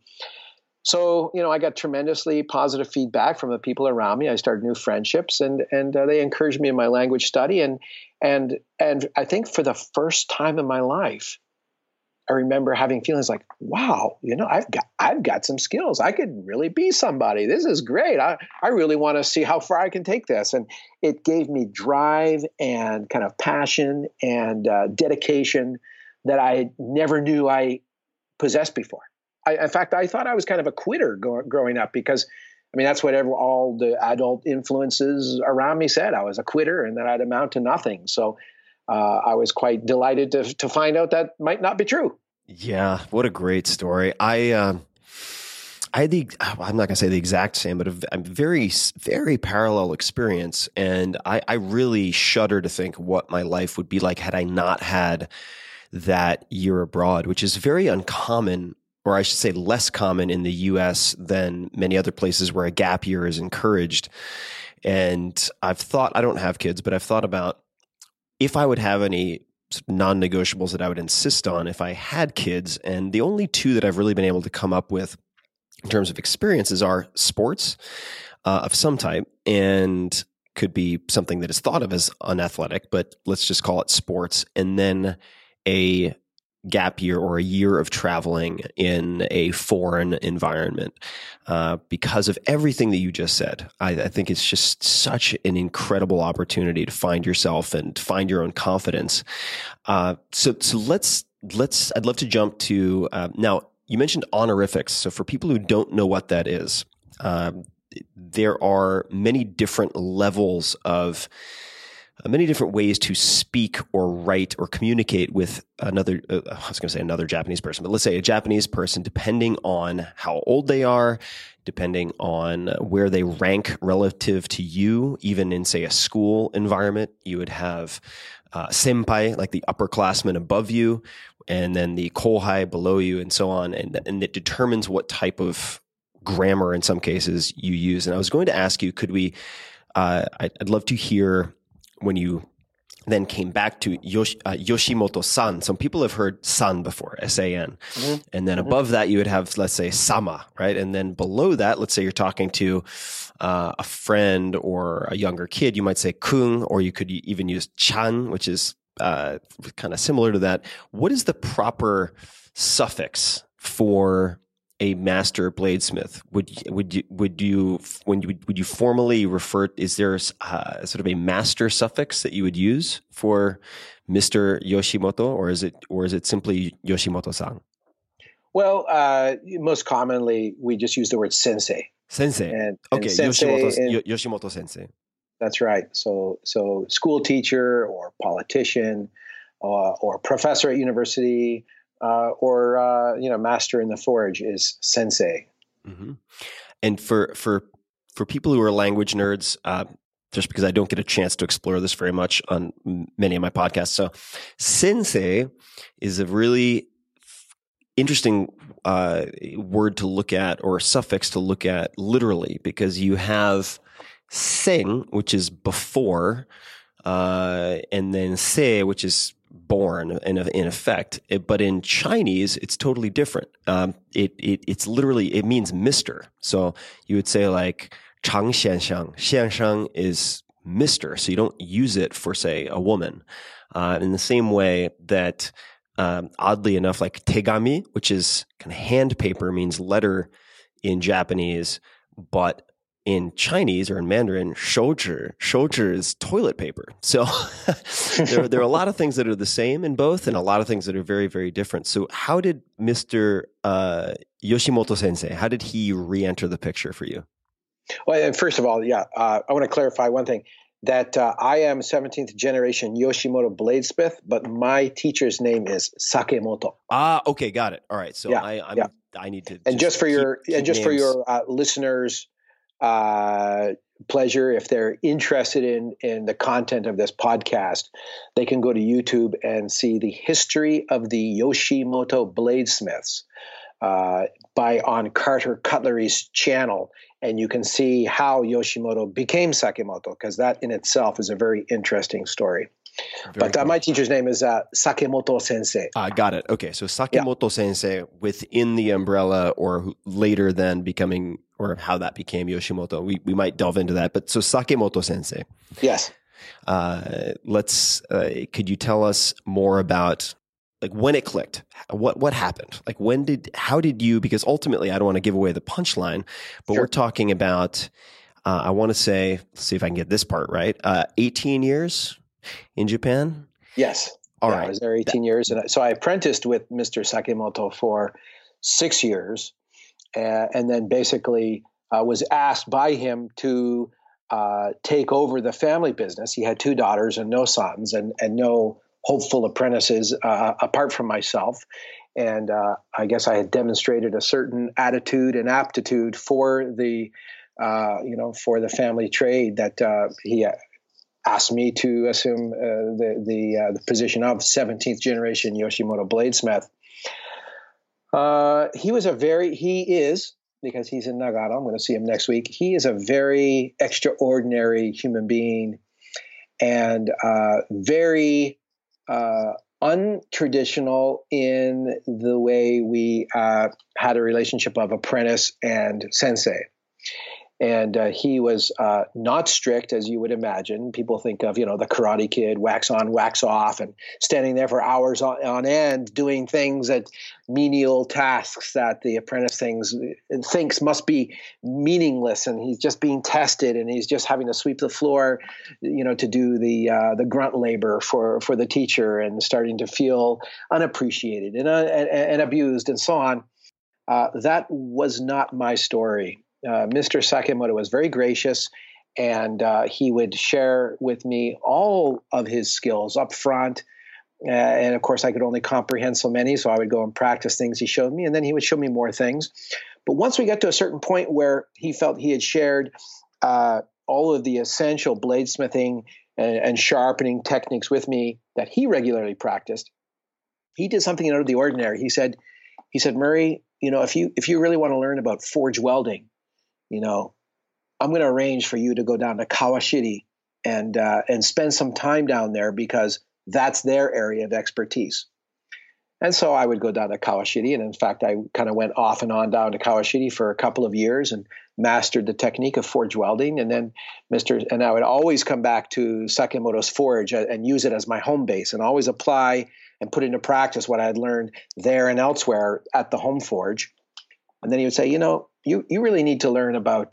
So, I got tremendously positive feedback from the people around me. I started new friendships, and they encouraged me in my language study. And I think for the first time in my life, I remember having feelings like, wow, I've got some skills. I could really be somebody. This is great. I really want to see how far I can take this. And it gave me drive and kind of passion and dedication that I never knew I possessed before. In fact, I thought I was kind of a quitter growing up because, that's what all the adult influences around me said. I was a quitter and that I'd amount to nothing. So I was quite delighted to find out that might not be true. Yeah, what a great story. I had I'm not going to say the exact same, but a very, very parallel experience. And I really shudder to think what my life would be like had I not had that year abroad, which is very uncommon, or I should say less common in the US than many other places where a gap year is encouraged. And I've thought, I don't have kids, but I've thought about if I would have any non-negotiables that I would insist on if I had kids. And the only two that I've really been able to come up with in terms of experiences are sports of some type, and could be something that is thought of as unathletic, but let's just call it sports. And then a gap year or a year of traveling in a foreign environment because of everything that you just said. I think it's just such an incredible opportunity to find yourself and find your own confidence. So I'd love to jump to now. You mentioned honorifics. So for people who don't know what that is, there are many different levels of many different ways to speak or write or communicate with another, I was going to say another Japanese person, but let's say a Japanese person, depending on how old they are, depending on where they rank relative to you, even in, say, a school environment. You would have senpai, like the upperclassmen above you, and then the kohai below you, and so on. And it determines what type of grammar, in some cases, you use. And I was going to ask you, could we, I'd love to hear when you then came back to Yoshimoto-san. Some people have heard san before, S-A-N. Mm-hmm. And then above that, you would have, let's say, sama, right? And then below that, let's say you're talking to a friend or a younger kid, you might say kun, or you could even use chan, which is kind of similar to that. What is the proper suffix for a master bladesmith? Would you formally refer? Is there sort of a master suffix that you would use for Mr. Yoshimoto, or is it simply Yoshimoto-san? Well, most commonly we just use the word sensei. Sensei. And sensei Yoshimoto sensei. That's right. So school teacher or politician or professor at university. Or master in the forge is sensei. Mm-hmm. And for people who are language nerds, just because I don't get a chance to explore this very much on many of my podcasts, so sensei is a really interesting word to look at, or suffix to look at literally, because you have sen, which is before, and then se, which is born in effect, but in Chinese it's totally different. It's literally, it means Mr. So you would say like Chang Xianshang. Xianshang is Mr. So you don't use it for, say, a woman. In the same way that, oddly enough, like tegami, which is kind of hand paper, means letter in Japanese, but in Chinese or in Mandarin, shouzhi is toilet paper. So there are a lot of things that are the same in both and a lot of things that are very, very different. So how did Mr. Yoshimoto Sensei, how did he re-enter the picture for you? Well, and first of all, I want to clarify one thing, that I am 17th generation Yoshimoto bladesmith, but my teacher's name is Sakemoto. Okay, got it. All right. So I need to. And just for your listeners' pleasure, if they're interested in the content of this podcast, they can go to YouTube and see the history of the Yoshimoto bladesmiths on Carter Cutlery's channel, and you can see how Yoshimoto became Sakemoto, because that in itself is a very interesting story. Cool. My teacher's name is Sakemoto Sensei. Got it. Okay, so Sakemoto Sensei within the umbrella, or later then becoming, or how that became Yoshimoto. We might delve into that. But so Sakemoto Sensei. Yes. Could you tell us more about like when it clicked? What happened? Like how did you? Because ultimately, I don't want to give away the punchline, but we're talking about. I want to say, let's see if I can get this part right. 18 years. In Japan? Yes. All right. I was there 18 years. And so I apprenticed with Mr. Sakemoto for 6 years. And then basically was asked by him to take over the family business. He had 2 daughters and no sons and no hopeful apprentices apart from myself. And I guess I had demonstrated a certain attitude and aptitude for the, for the family trade that he asked me to assume the position of 17th generation Yoshimoto bladesmith. He is, because he's in Nagano, I'm going to see him next week. He is a very extraordinary human being and very untraditional in the way we had a relationship of apprentice and sensei. And he was not strict, as you would imagine. People think of, the Karate Kid, wax on, wax off, and standing there for hours on end doing things that menial tasks that the apprentice thinks must be meaningless. And he's just being tested, and he's just having to sweep the floor, to do the grunt labor for the teacher, and starting to feel unappreciated and abused and so on. That was not my story. Mr. Sakemoto was very gracious, and he would share with me all of his skills up front. And of course, I could only comprehend so many, so I would go and practice things he showed me, and then he would show me more things. But once we got to a certain point where he felt he had shared all of the essential bladesmithing and sharpening techniques with me that he regularly practiced, he did something out of the ordinary. He said, Murray, if you really want to learn about forge welding, I'm going to arrange for you to go down to Kawashiri and spend some time down there, because that's their area of expertise. And so I would go down to Kawashiri. And in fact, I kind of went off and on down to Kawashiri for a couple of years and mastered the technique of forge welding. And then I would always come back to Sakemoto's forge and use it as my home base, and always apply and put into practice what I had learned there and elsewhere at the home forge. And then he would say, you really need to learn about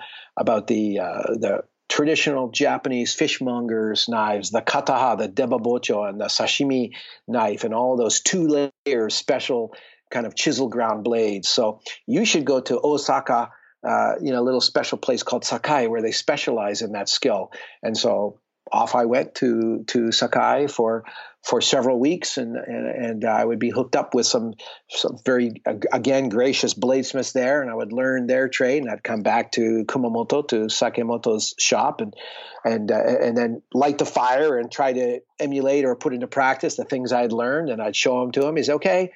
the traditional Japanese fishmonger's knives, the kataha, the debabocho, and the sashimi knife, and all those 2 layers special kind of chisel ground blades. So you should go to Osaka, a little special place called Sakai, where they specialize in that skill. And so off I went to Sakai for several weeks, and I would be hooked up with some very, again, gracious bladesmiths there, and I would learn their trade, and I'd come back to Kumamoto, to Sakemoto's shop, and then light the fire and try to emulate or put into practice the things I'd learned, and I'd show them to him. He's okay,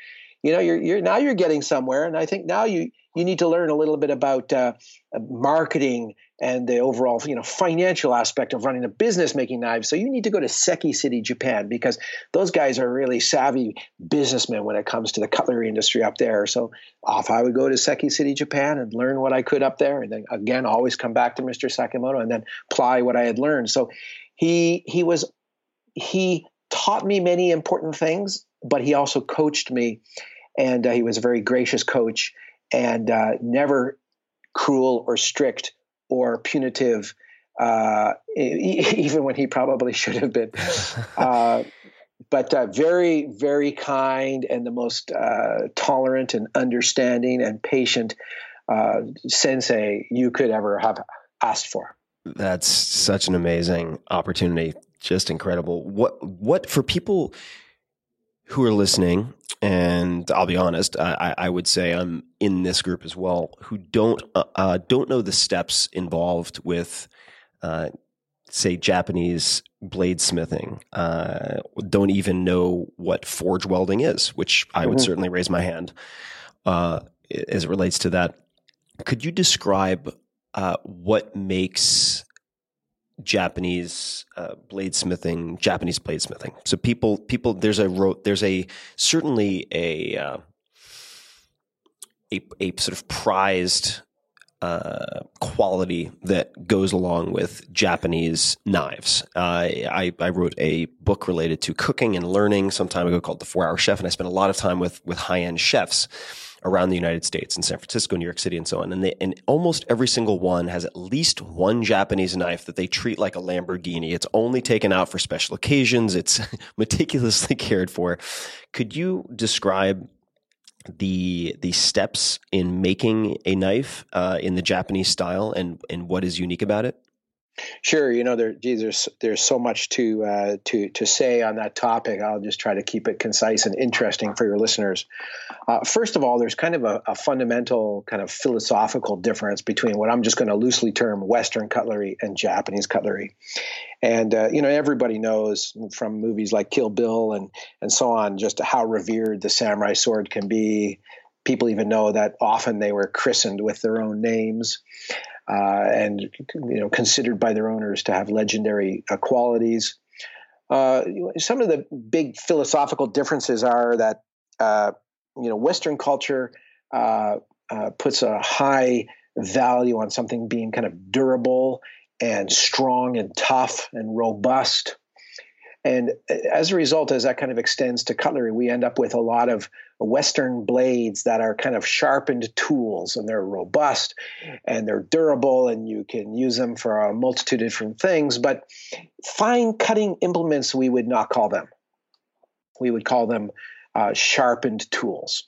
you're getting somewhere, and I think now you need to learn a little bit about marketing and the overall, financial aspect of running a business making knives. So you need to go to Seki City, Japan, because those guys are really savvy businessmen when it comes to the cutlery industry up there. So off I would go to Seki City, Japan, and learn what I could up there. And then again, always come back to Mr. Sakamoto and then apply what I had learned. So he taught me many important things, but he also coached me. And he was a very gracious coach and never cruel or strict or punitive, even when he probably should have been. But very, very kind and the most tolerant and understanding and patient sensei you could ever have asked for. That's such an amazing opportunity. Just incredible. What for people who are listening, and I'll be honest, I would say I'm in this group as well, who don't know the steps involved with, say, Japanese bladesmithing, don't even know what forge welding is, which I would certainly raise my hand as it relates to that. Could you describe what makes Japanese bladesmithing? So people, there's certainly a sort of prized quality that goes along with Japanese knives. I wrote a book related to cooking and learning some time ago called The 4-Hour Chef, and I spent a lot of time with high-end chefs around the United States, in San Francisco, New York City, and so on. And almost every single one has at least one Japanese knife that they treat like a Lamborghini. It's only taken out for special occasions. It's meticulously cared for. Could you describe the steps in making a knife in the Japanese style and what is unique about it? Sure. There's so much to say on that topic. I'll just try to keep it concise and interesting for your listeners. First of all, there's kind of a fundamental kind of philosophical difference between what I'm just going to loosely term Western cutlery and Japanese cutlery. And, everybody knows from movies like Kill Bill and so on, just how revered the samurai sword can be. People even know that often they were christened with their own names. And considered by their owners to have legendary qualities. Some of the big philosophical differences are that Western culture puts a high value on something being kind of durable and strong and tough and robust. And as a result, as that kind of extends to cutlery, we end up with a lot of Western blades that are kind of sharpened tools, and they're robust and they're durable, and you can use them for a multitude of different things. But fine cutting implements, we would not call them. We would call them sharpened tools.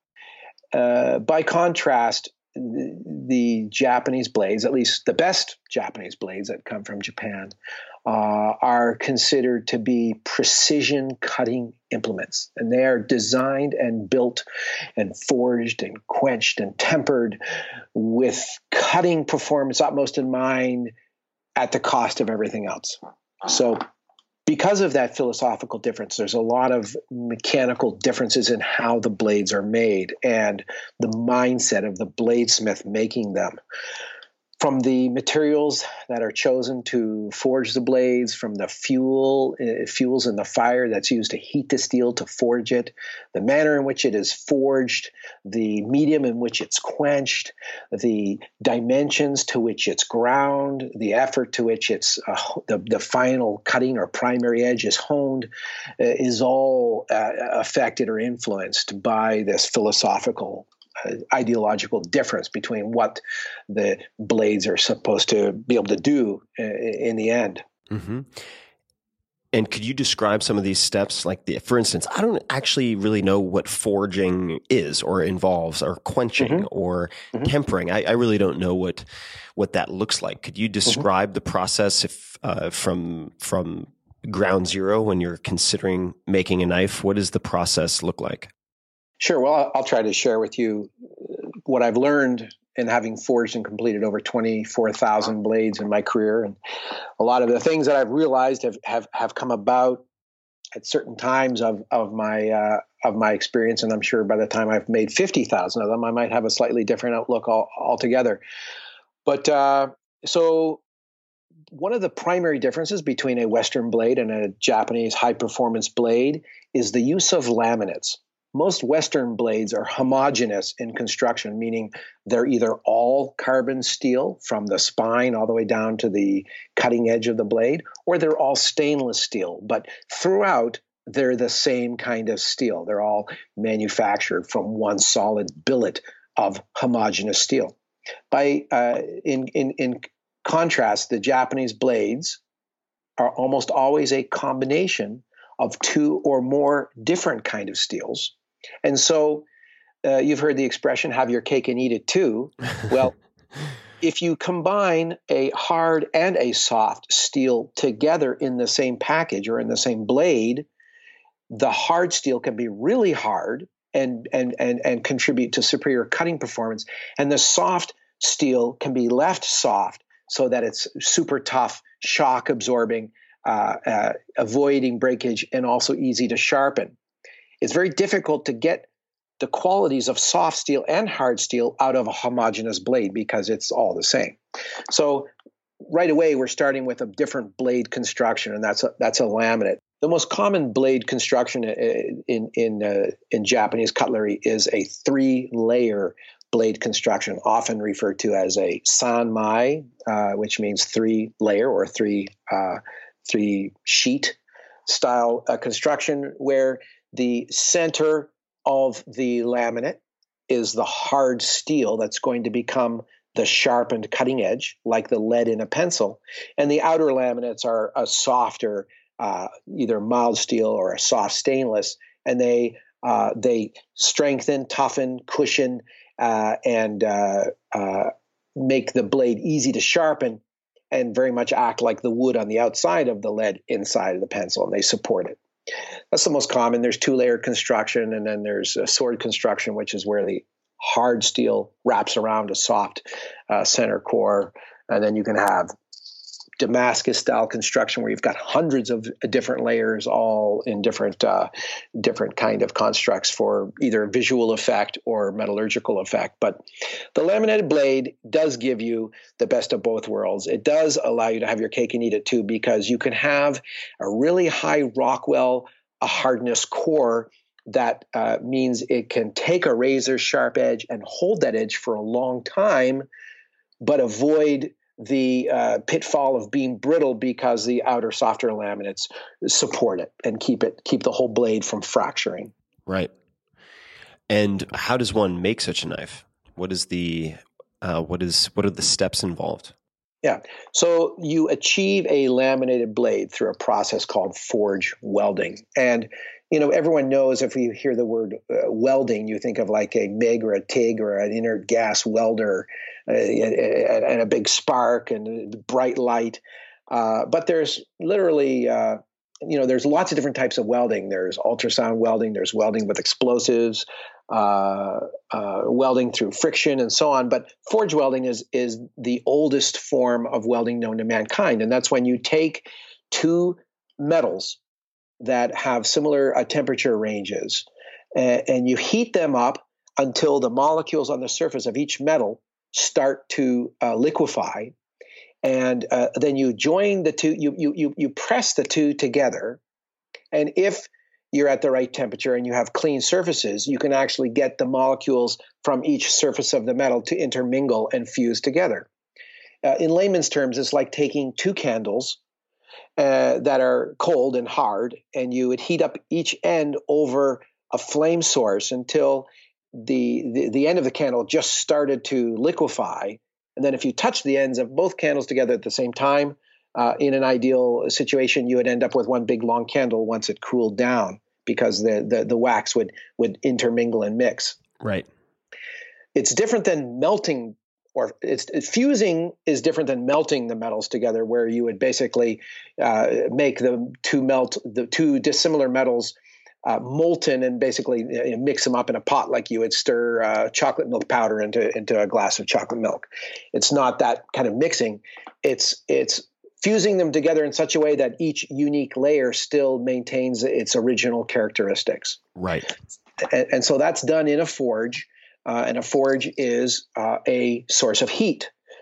By contrast, the Japanese blades, at least the best Japanese blades that come from Japan, are considered to be precision cutting implements. And they are designed and built and forged and quenched and tempered with cutting performance utmost in mind at the cost of everything else. So because of that philosophical difference, there's a lot of mechanical differences in how the blades are made and the mindset of the bladesmith making them. From the materials that are chosen to forge the blades, from the fuels in the fire that's used to heat the steel to forge it, the manner in which it is forged, the medium in which it's quenched, the dimensions to which it's ground, the effort to which it's the final cutting or primary edge is honed, is all affected or influenced by this philosophical ideological difference between what the blades are supposed to be able to do in the end. Mm-hmm. And could you describe some of these steps? Like, for instance, I don't actually really know what forging is or involves, or quenching or tempering. I really don't know what that looks like. Could you describe the process from ground zero when you're considering making a knife? What does the process look like? Sure. Well, I'll try to share with you what I've learned in having forged and completed over 24,000 blades in my career. And a lot of the things that I've realized have come about at certain times of my experience. And I'm sure by the time I've made 50,000 of them, I might have a slightly different outlook altogether. But So one of the primary differences between a Western blade and a Japanese high-performance blade is the use of laminates. Most Western blades are homogeneous in construction, meaning they're either all carbon steel from the spine all the way down to the cutting edge of the blade, or they're all stainless steel. But throughout, they're the same kind of steel. They're all manufactured from one solid billet of homogeneous steel. In contrast, the Japanese blades are almost always a combination of two or more different kind of steels. And so you've heard the expression, have your cake and eat it too. Well, if you combine a hard and a soft steel together in the same package or in the same blade, the hard steel can be really hard and contribute to superior cutting performance. And the soft steel can be left soft so that it's super tough, shock absorbing, avoiding breakage, and also easy to sharpen. It's very difficult to get the qualities of soft steel and hard steel out of a homogeneous blade because it's all the same. So right away, we're starting with a different blade construction, and that's a laminate. The most common blade construction in Japanese cutlery is a 3-layer blade construction, often referred to as a sanmai, which means 3-layer or three sheet style construction, where the center of the laminate is the hard steel that's going to become the sharpened cutting edge, like the lead in a pencil, and the outer laminates are a softer, either mild steel or a soft stainless, and they strengthen, toughen, cushion, and make the blade easy to sharpen, and very much act like the wood on the outside of the lead inside of the pencil, and they support it. That's the most common. There's 2-layer construction, and then there's a sword construction, which is where the hard steel wraps around a soft center core, and then you can have Damascus-style construction where you've got hundreds of different layers, all in different kind of constructs for either visual effect or metallurgical effect. But the laminated blade does give you the best of both worlds. It does allow you to have your cake and eat it too, because you can have a really high Rockwell hardness core that means it can take a razor sharp edge and hold that edge for a long time, but avoid the pitfall of being brittle because the outer softer laminates support it and keep the whole blade from fracturing. Right. And how does one make such a knife? What are the steps involved? Yeah. So you achieve a laminated blade through a process called forge welding. And everyone knows if you hear the word welding, you think of like a MIG or a TIG or an inert gas welder and a big spark and a bright light. But there's literally, there's lots of different types of welding. There's ultrasound welding, there's welding with explosives, welding through friction and so on. But forge welding is the oldest form of welding known to mankind. And that's when you take two metals that have similar temperature ranges, and you heat them up until the molecules on the surface of each metal start to liquefy, and then you join the two. You press the two together, and if you're at the right temperature and you have clean surfaces, you can actually get the molecules from each surface of the metal to intermingle and fuse together. In layman's terms, it's like taking two candles that are cold and hard, and you would heat up each end over a flame source until the end of the candle just started to liquefy. And then if you touch the ends of both candles together at the same time, in an ideal situation, you would end up with one big long candle once it cooled down, because the wax would intermingle and mix. Right. It's different than melting, or fusing is different than melting the metals together, where you would basically make the two dissimilar metals molten and basically mix them up in a pot like you would stir chocolate milk powder into a glass of chocolate milk. It's not that kind of mixing. It's fusing them together in such a way that each unique layer still maintains its original characteristics. Right. And so that's done in a forge. And a forge is a source of heat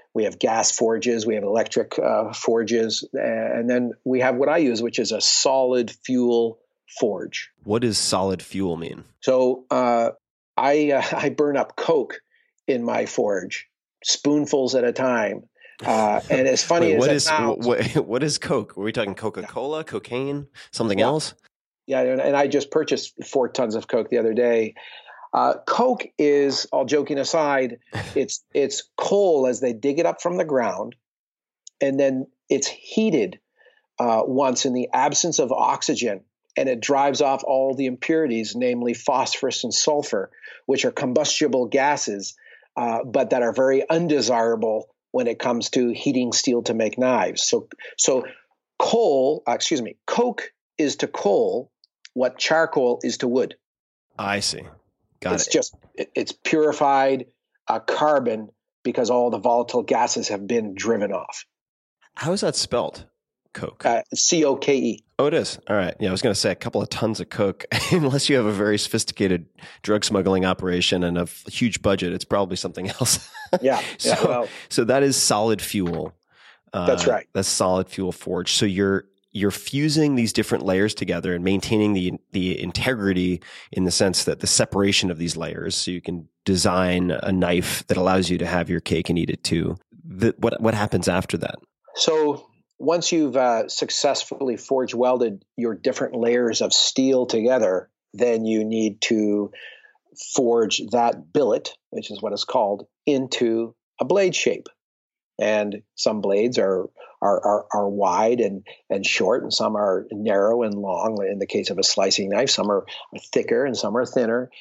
We have gas forges. We have electric forges. And then we have what I use, which is a solid fuel forge. What does solid fuel mean? So I burn up coke in my forge, spoonfuls at a time. And as funny as it sounds, what is coke? Are we talking Coca-Cola, cocaine, something else? Yeah, and I just purchased 4 tons of coke the other day. Coke is, all joking aside, it's coal as they dig it up from the ground, and then it's heated once in the absence of oxygen, and it drives off all the impurities, namely phosphorus and sulfur, which are combustible gases, but that are very undesirable when it comes to heating steel to make knives. So coke is to coal what charcoal is to wood. I see. Got it. It's purified carbon because all the volatile gases have been driven off. How is that spelled? Coke. COKE. Oh, it is. All right. Yeah, I was going to say a couple of tons of coke. Unless you have a very sophisticated drug smuggling operation and a huge budget, it's probably something else. Yeah. So that is solid fuel. That's right. That's solid fuel forge. So you're fusing these different layers together and maintaining the integrity in the sense that the separation of these layers, so you can design a knife that allows you to have your cake and eat it too. What happens after that? So once you've successfully forge welded your different layers of steel together, then you need to forge that billet, which is what it's called, into a blade shape. And some blades are wide and short, and some are narrow and long. In the case of a slicing knife, some are thicker and some are thinner.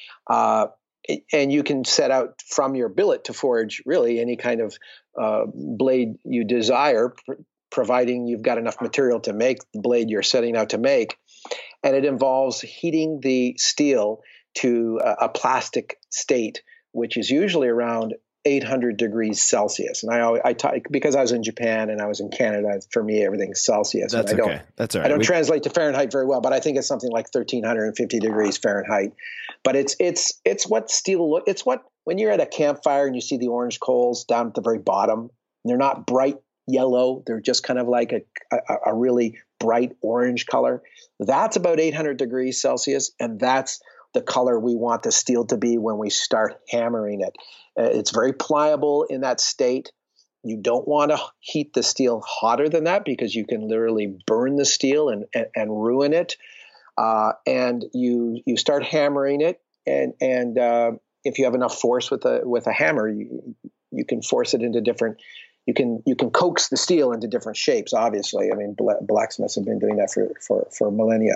And you can set out from your billet to forge really any kind of blade you desire, providing you've got enough material to make the blade you're setting out to make. And it involves heating the steel to a plastic state, which is usually around 800 degrees Celsius. And I because I was in Japan and I was in Canada, for me, everything's Celsius. That's okay. That's all right. I don't translate to Fahrenheit very well, but I think it's something like 1350 degrees Fahrenheit. But it's what steel, it's what, when you're at a campfire and you see the orange coals down at the very bottom, they're not bright yellow. They're just kind of like a really bright orange color. That's about 800 degrees Celsius. And that's the color we want the steel to be when we start hammering it. It's very pliable in that state. You don't want to heat the steel hotter than that because you can literally burn the steel and ruin it. And you start hammering it, and if you have enough force with a hammer, you can force it into different. You can coax the steel into different shapes. Obviously, I mean, blacksmiths have been doing that for millennia.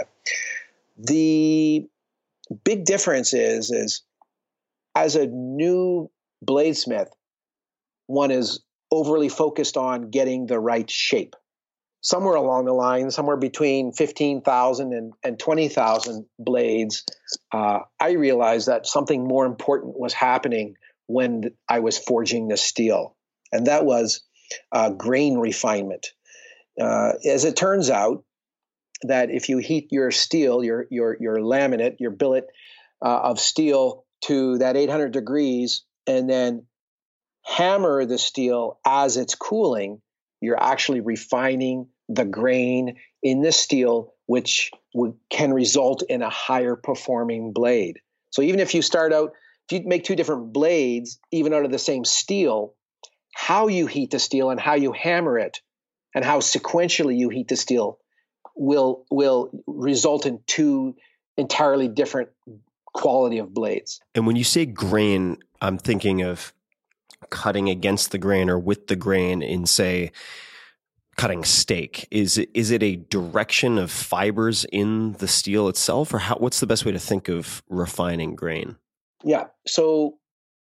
The big difference is as a new bladesmith, one is overly focused on getting the right shape. Somewhere along the line, somewhere between 15,000 and 20,000 blades, I realized that something more important was happening when I was forging the steel, and that was grain refinement. As it turns out, that if you heat your steel, your laminate, your billet of steel to that 800 degrees, and then hammer the steel as it's cooling, you're actually refining the grain in the steel, which can result in a higher performing blade. So even if you make 2 different blades, even out of the same steel, how you heat the steel and how you hammer it and how sequentially you heat the steel will result in 2 entirely different quality of blades. And when you say grain, I'm thinking of cutting against the grain or with the grain in, say, cutting steak. Is it a direction of fibers in the steel itself, or what's the best way to think of refining grain? Yeah. So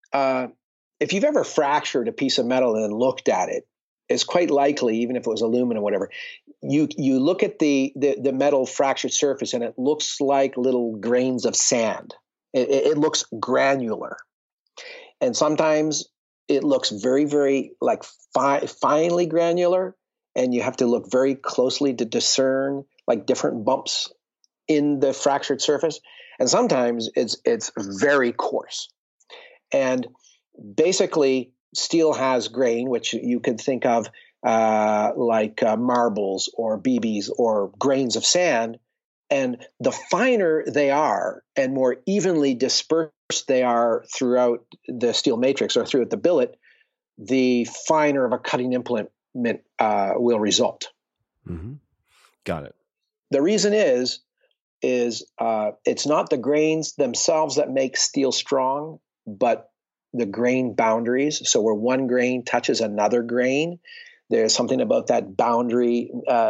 if you've ever fractured a piece of metal and looked at it, it's quite likely, even if it was aluminum or whatever, you look at the metal fractured surface and it looks like little grains of sand. It looks granular. And sometimes it looks very, very like finely granular, and you have to look very closely to discern like different bumps in the fractured surface. And sometimes it's very coarse. And basically, steel has grain, which you could think of like marbles or BBs or grains of sand. And the finer they are and more evenly dispersed they are throughout the steel matrix or throughout the billet, the finer of a cutting implement will result. Mm-hmm. Got it. The reason is it's not the grains themselves that make steel strong, but the grain boundaries. So where one grain touches another grain, there's something about that boundary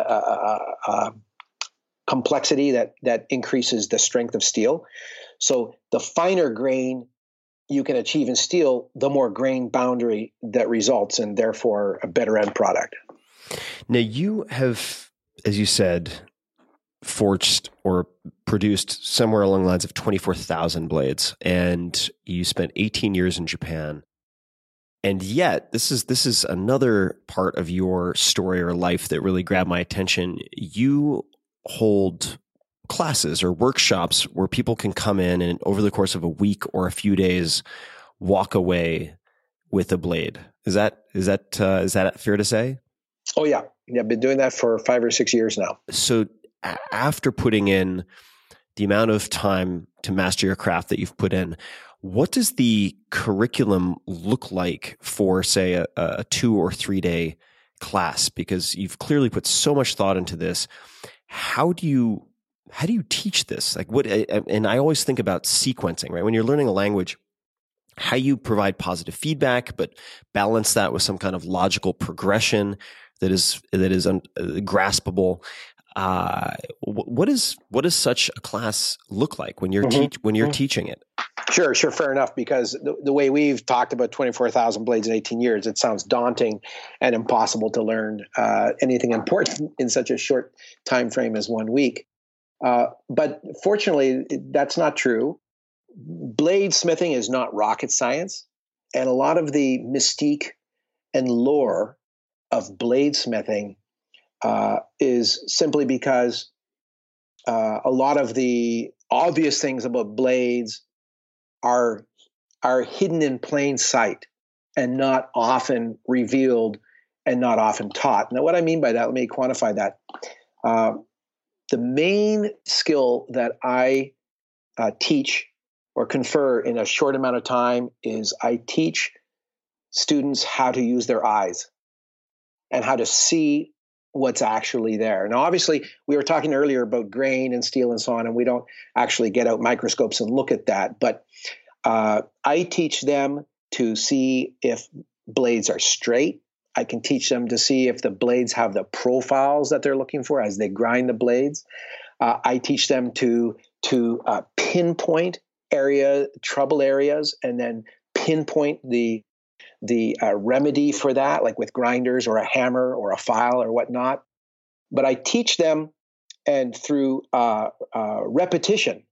complexity that increases the strength of steel. So the finer grain you can achieve in steel, the more grain boundary that results, and therefore a better end product. Now you have, as you said, forged or produced somewhere along the lines of 24,000 blades, and you spent 18 years in Japan. And yet, this is another part of your story or life that really grabbed my attention. You hold classes or workshops where people can come in and over the course of a week or a few days walk away with a blade. Is that fair to say? Oh yeah, I've been doing that for 5 or 6 years now. So after putting in the amount of time to master your craft that you've put in, what does the curriculum look like for, say, a 2 or 3 day class? Because you've clearly put so much thought into this. How do you teach this? Like what? And I always think about sequencing, right? When you're learning a language, how you provide positive feedback, but balance that with some kind of logical progression that is graspable. What does such a class look like when you're teaching it? Sure, fair enough. Because the way we've talked about 24,000 blades in 18 years, it sounds daunting and impossible to learn anything important in such a short time frame as 1 week. But fortunately, that's not true. Bladesmithing is not rocket science, and a lot of the mystique and lore of bladesmithing is simply because a lot of the obvious things about blades are hidden in plain sight and not often revealed and not often taught. Now, what I mean by that, let me quantify that. The main skill that I teach or confer in a short amount of time is I teach students how to use their eyes and how to see what's actually there. Now, obviously, we were talking earlier about grain and steel and so on, and we don't actually get out microscopes and look at that. But I teach them to see if blades are straight. I can teach them to see if the blades have the profiles that they're looking for as they grind the blades. I teach them to pinpoint trouble areas, and then pinpoint the remedy for that, like with grinders or a hammer or a file or whatnot. But I teach them, and through repetition,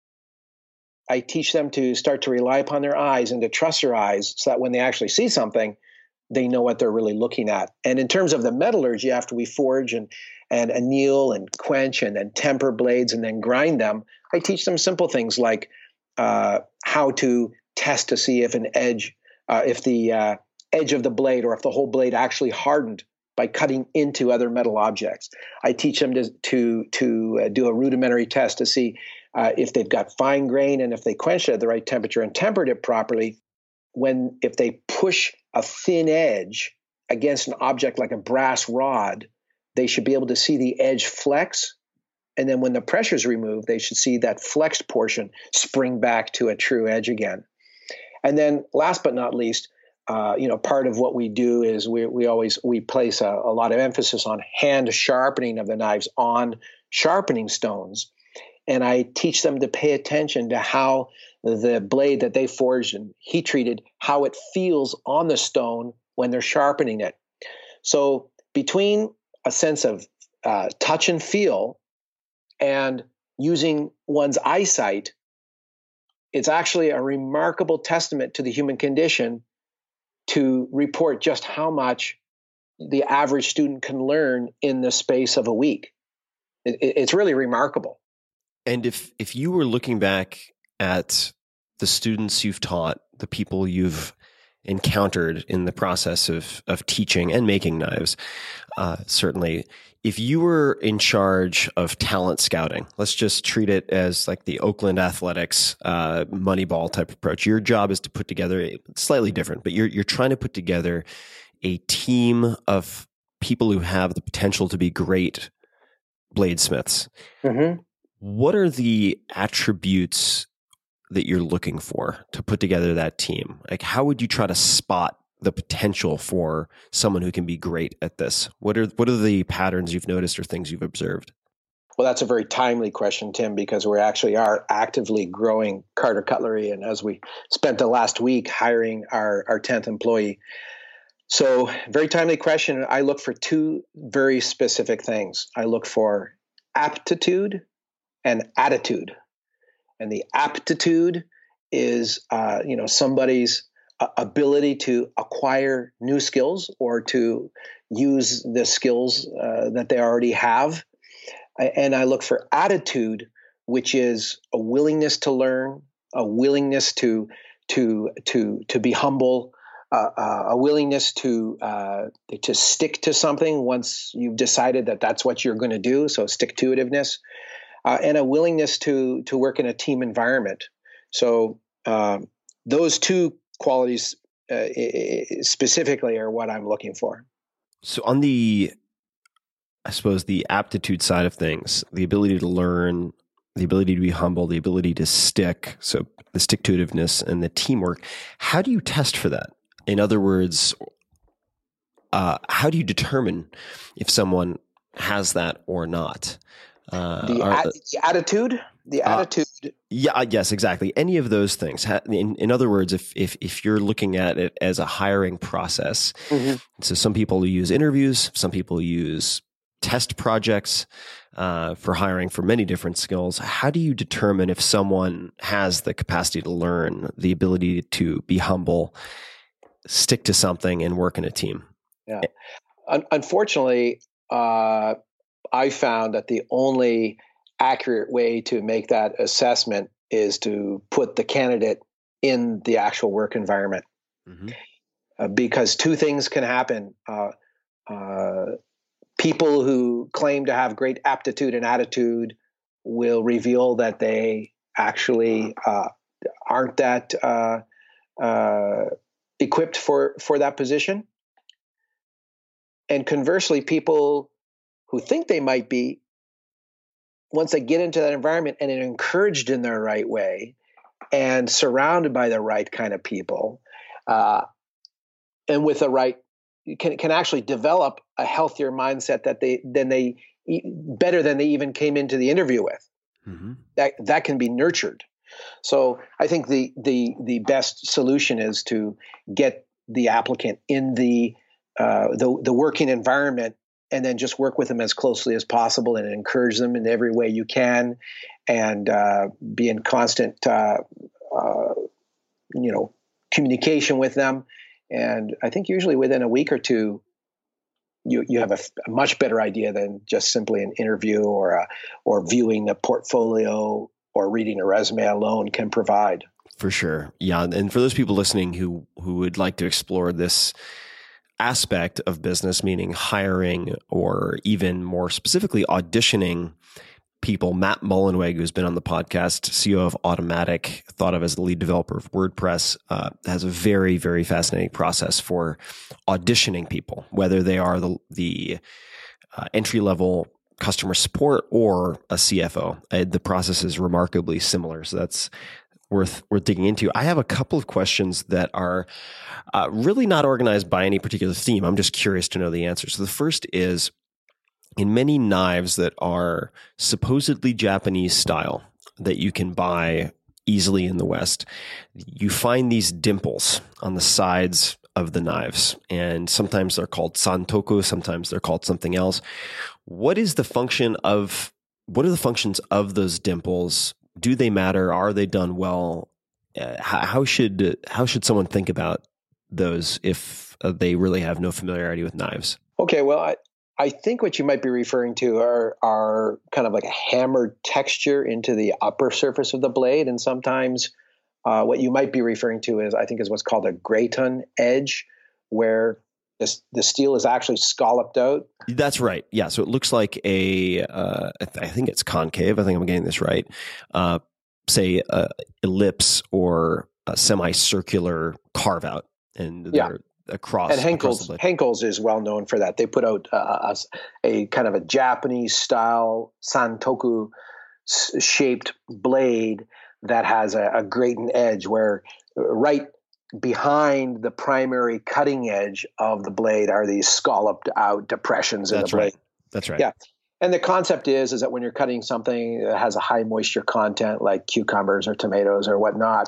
I teach them to start to rely upon their eyes and to trust their eyes, so that when they actually see something, they know what they're really looking at. And in terms of the metallurgy, after we forge and anneal and quench and then temper blades and then grind them, I teach them simple things like how to test to see if an edge, if the edge of the blade or if the whole blade actually hardened by cutting into other metal objects. I teach them to do a rudimentary test to see if they've got fine grain, and if they quenched it at the right temperature and tempered it properly, if they push a thin edge against an object like a brass rod, they should be able to see the edge flex. And then when the pressure is removed, they should see that flexed portion spring back to a true edge again. And then last but not least, part of what we do is we place a lot of emphasis on hand sharpening of the knives on sharpening stones. And I teach them to pay attention to how the blade that they forged and heat treated, how it feels on the stone when they're sharpening it. So between a sense of touch and feel and using one's eyesight, it's actually a remarkable testament to the human condition to report just how much the average student can learn in the space of a week. It's really remarkable. And if you were looking back at the students you've taught, the people you've encountered in the process of teaching and making knives. Certainly, if you were in charge of talent scouting, let's just treat it as like the Oakland Athletics Moneyball type approach. Your job is to put together slightly different, but you're trying to put together a team of people who have the potential to be great bladesmiths. Mm-hmm. What are the attributes that you're looking for to put together that team? Like, how would you try to spot the potential for someone who can be great at this? What are the patterns you've noticed or things you've observed? Well, that's a very timely question, Tim, because we actually are actively growing Carter Cutlery. And as we spent the last week hiring our 10th employee. So very timely question. I look for two very specific things. I look for aptitude and attitude. And the aptitude is, somebody's ability to acquire new skills or to use the skills that they already have. And I look for attitude, which is a willingness to learn, a willingness to be humble, a willingness to stick to something once you've decided that that's what you're going to do. So stick-to-itiveness, and a willingness to work in a team environment. So those two qualities specifically are what I'm looking for. So on the aptitude side of things, the ability to learn, the ability to be humble, the ability to stick, so the stick-to-itiveness and the teamwork, how do you test for that? In other words, how do you determine if someone has that or not? The attitude. Yes, exactly. Any of those things. In other words, if you're looking at it as a hiring process, mm-hmm. So some people use interviews, some people use test projects for hiring for many different skills. How do you determine if someone has the capacity to learn, the ability to be humble, stick to something, and work in a team? Yeah. Unfortunately, I found that the only accurate way to make that assessment is to put the candidate in the actual work environment. Mm-hmm. Because two things can happen. People who claim to have great aptitude and attitude will reveal that they actually aren't that equipped for that position. And conversely, people who think they might be, once they get into that environment and are encouraged in the right way and surrounded by the right kind of people, and with the right, can actually develop a healthier mindset better than they even came into the interview with. Mm-hmm. That can be nurtured. So I think the best solution is to get the applicant in the working environment, and then just work with them as closely as possible and encourage them in every way you can, and be in constant, communication with them. And I think usually within a week or two, you have a much better idea than just simply an interview or viewing the portfolio or reading a resume alone can provide. For sure. Yeah. And for those people listening who would like to explore this aspect of business, meaning hiring or even more specifically auditioning people, Matt Mullenweg, who's been on the podcast, CEO of Automatic, thought of as the lead developer of WordPress, has a very, very fascinating process for auditioning people, whether they are the entry-level customer support or a CFO. The process is remarkably similar. So that's worth digging into. I have a couple of questions that are really not organized by any particular theme. I'm just curious to know the answer. So the first is, in many knives that are supposedly Japanese style that you can buy easily in the West, you find these dimples on the sides of the knives. And sometimes they're called santoku, sometimes they're called something else. What are the functions of those dimples? Do they matter? Are they done well? How should someone think about those if they really have no familiarity with knives? Okay, well, I think what you might be referring to are kind of like a hammered texture into the upper surface of the blade, and sometimes What you might be referring to is, I think, is what's called a graton edge, where the steel is actually scalloped out. That's right. Yeah. So it looks like I think it's concave. I think I'm getting this right. Say ellipse or a semicircular carve out, and they're across. And Henkel's is well known for that. They put out a kind of a Japanese style santoku shaped blade that has a graton edge, where right behind the primary cutting edge of the blade are these scalloped out depressions in the blade. That's right. Yeah. And the concept is that when you're cutting something that has a high moisture content, like cucumbers or tomatoes or whatnot,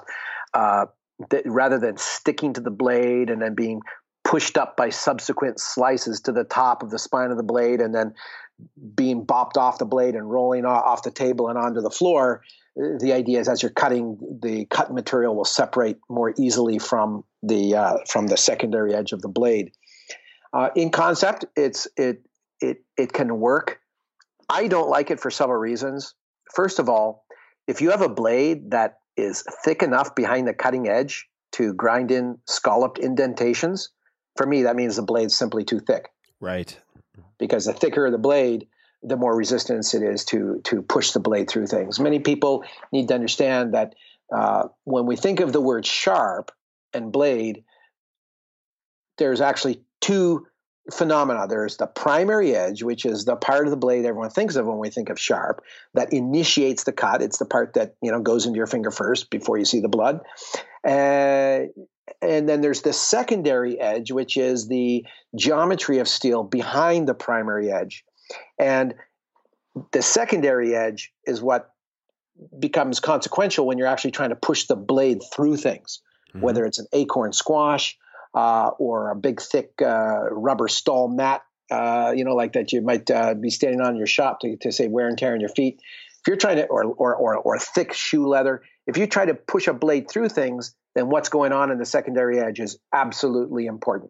that rather than sticking to the blade and then being pushed up by subsequent slices to the top of the spine of the blade and then being bopped off the blade and rolling off the table and onto the floor, the idea is as you're cutting, the cut material will separate more easily from the secondary edge of the blade. In concept, it can work. I don't like it for several reasons. First of all, if you have a blade that is thick enough behind the cutting edge to grind in scalloped indentations, for me, that means the blade's simply too thick. Right. Because the thicker the blade, the more resistance it is to push the blade through things. Many people need to understand that when we think of the word sharp and blade, there's actually two phenomena. There's the primary edge, which is the part of the blade everyone thinks of when we think of sharp, that initiates the cut. It's the part that goes into your finger first before you see the blood. And then there's the secondary edge, which is the geometry of steel behind the primary edge. And the secondary edge is what becomes consequential when you're actually trying to push the blade through things, whether it's an acorn squash or a big, thick rubber stall mat, like that you might be standing on in your shop to save wear and tear on your feet. If you're trying to, or thick shoe leather, if you try to push a blade through things, then what's going on in the secondary edge is absolutely important.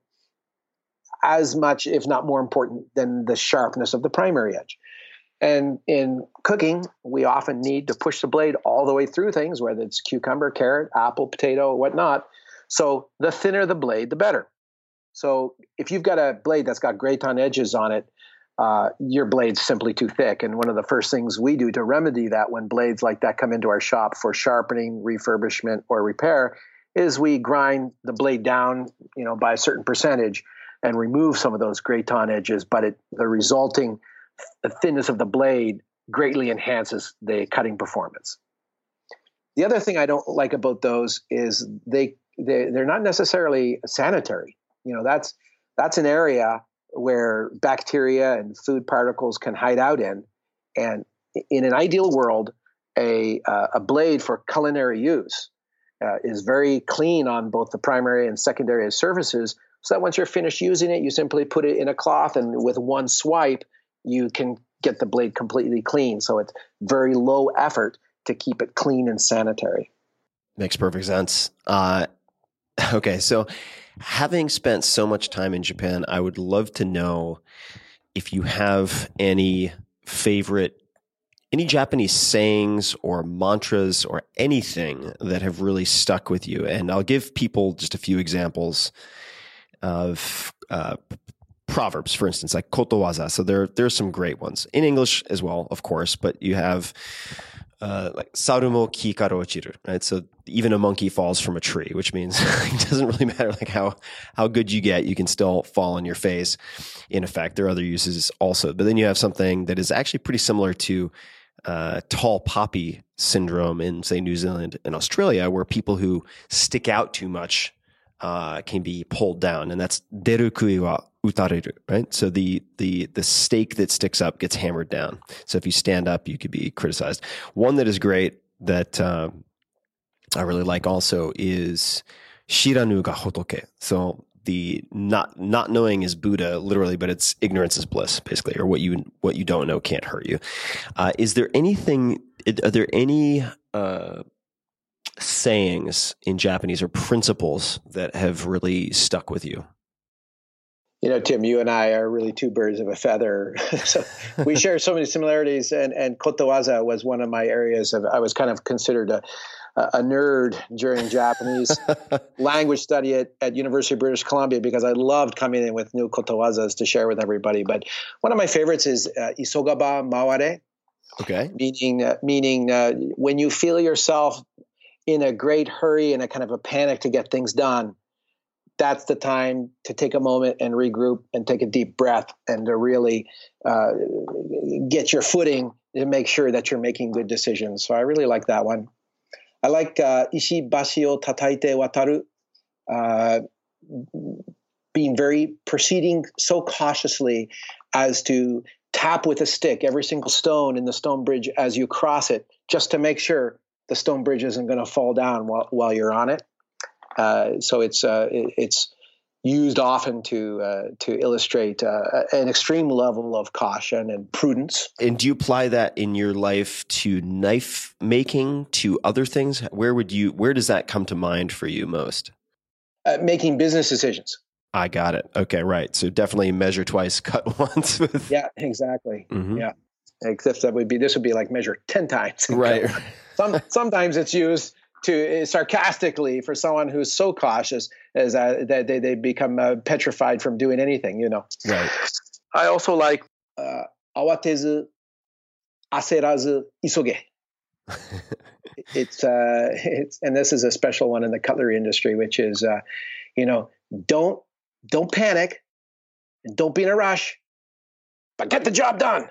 As much, if not more important, than the sharpness of the primary edge. And in cooking, we often need to push the blade all the way through things, whether it's cucumber, carrot, apple, potato, whatnot. So the thinner the blade, the better. So if you've got a blade that's got graton edges on it, your blade's simply too thick. And one of the first things we do to remedy that when blades like that come into our shop for sharpening, refurbishment, or repair is we grind the blade down, by a certain percentage and remove some of those graton edges, but the resulting thinness of the blade greatly enhances the cutting performance. The other thing I don't like about those is they're not necessarily sanitary. That's an area where bacteria and food particles can hide out in. And in an ideal world, a blade for culinary use is very clean on both the primary and secondary surfaces, so that once you're finished using it, you simply put it in a cloth, and with one swipe, you can get the blade completely clean. So it's very low effort to keep it clean and sanitary. Makes perfect sense. Okay, so having spent so much time in Japan, I would love to know if you have any Japanese sayings or mantras or anything that have really stuck with you. And I'll give people just a few examples of proverbs, for instance, like kotowaza. So there's some great ones in English as well, of course, but you have like sarumo ki kara ochiru, right? So even a monkey falls from a tree, which means it doesn't really matter like how good you get, you can still fall on your face. In effect, there are other uses also. But then you have something that is actually pretty similar to tall poppy syndrome in, say, New Zealand and Australia, where people who stick out too much can be pulled down, and that's derukui wa utareru, right? So the stake that sticks up gets hammered down. So if you stand up, you could be criticized. One that is great that I really like also is shiranu ga hotoke. So the not knowing is Buddha, literally, but it's ignorance is bliss, basically, or what you don't know can't hurt you. Is there anything? Are there any sayings in Japanese or principles that have really stuck with you? Tim, you and I are really two birds of a feather. So we share so many similarities, and kotowaza was one of my areas of, I was kind of considered a nerd during Japanese language study at University of British Columbia because I loved coming in with new kotowazas to share with everybody. But one of my favorites is isogaba maware. Okay. Meaning when you feel yourself in a great hurry and a kind of a panic to get things done, that's the time to take a moment and regroup and take a deep breath and to really get your footing to make sure that you're making good decisions. So I really like that one. I like ishi-bashi o tataite wataru, proceeding so cautiously as to tap with a stick every single stone in the stone bridge as you cross it, just to make sure the stone bridge isn't going to fall down while you're on it. So it's used often to illustrate an extreme level of caution and prudence. And do you apply that in your life to knife making, to other things? Where does that come to mind for you most? Making business decisions. I got it. Okay, right. So definitely measure twice, cut once. Yeah, exactly. Mm-hmm. Yeah, except this would be like measure 10 times. Right. Sometimes it's used to sarcastically for someone who's so cautious as that they become petrified from doing anything. Right. I also like awatezu, aserazu, isoge. It's and this is a special one in the cutlery industry, which is don't panic, and don't be in a rush, but get the job done.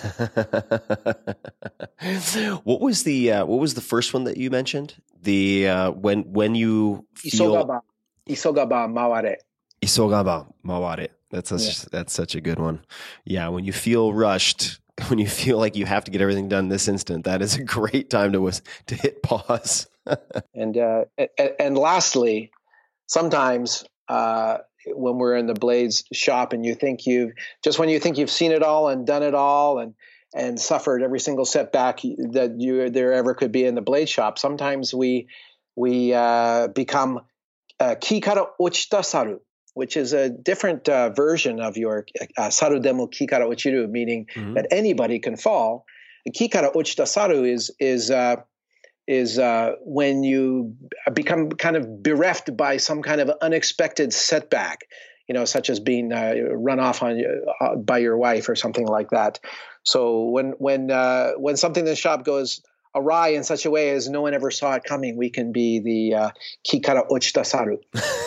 What was the first one that you mentioned? The when you feel isogaba maware. Isogaba maware. That's such a good one. Yeah, when you feel rushed, when you feel like you have to get everything done this instant, that is a great time to hit pause. And lastly, sometimes when we're in the blades shop and when you think you've seen it all and done it all and suffered every single setback that there ever could be in the blade shop, sometimes we become kikara ochita saru, which is a different version of your saru demo kikara ochiru, meaning that anybody can fall. The kikara ochita saru is when you become kind of bereft by some kind of unexpected setback, such as being run off by your wife or something like that. So when something in the shop goes awry in such a way as no one ever saw it coming, we can be the kikara ochita saru.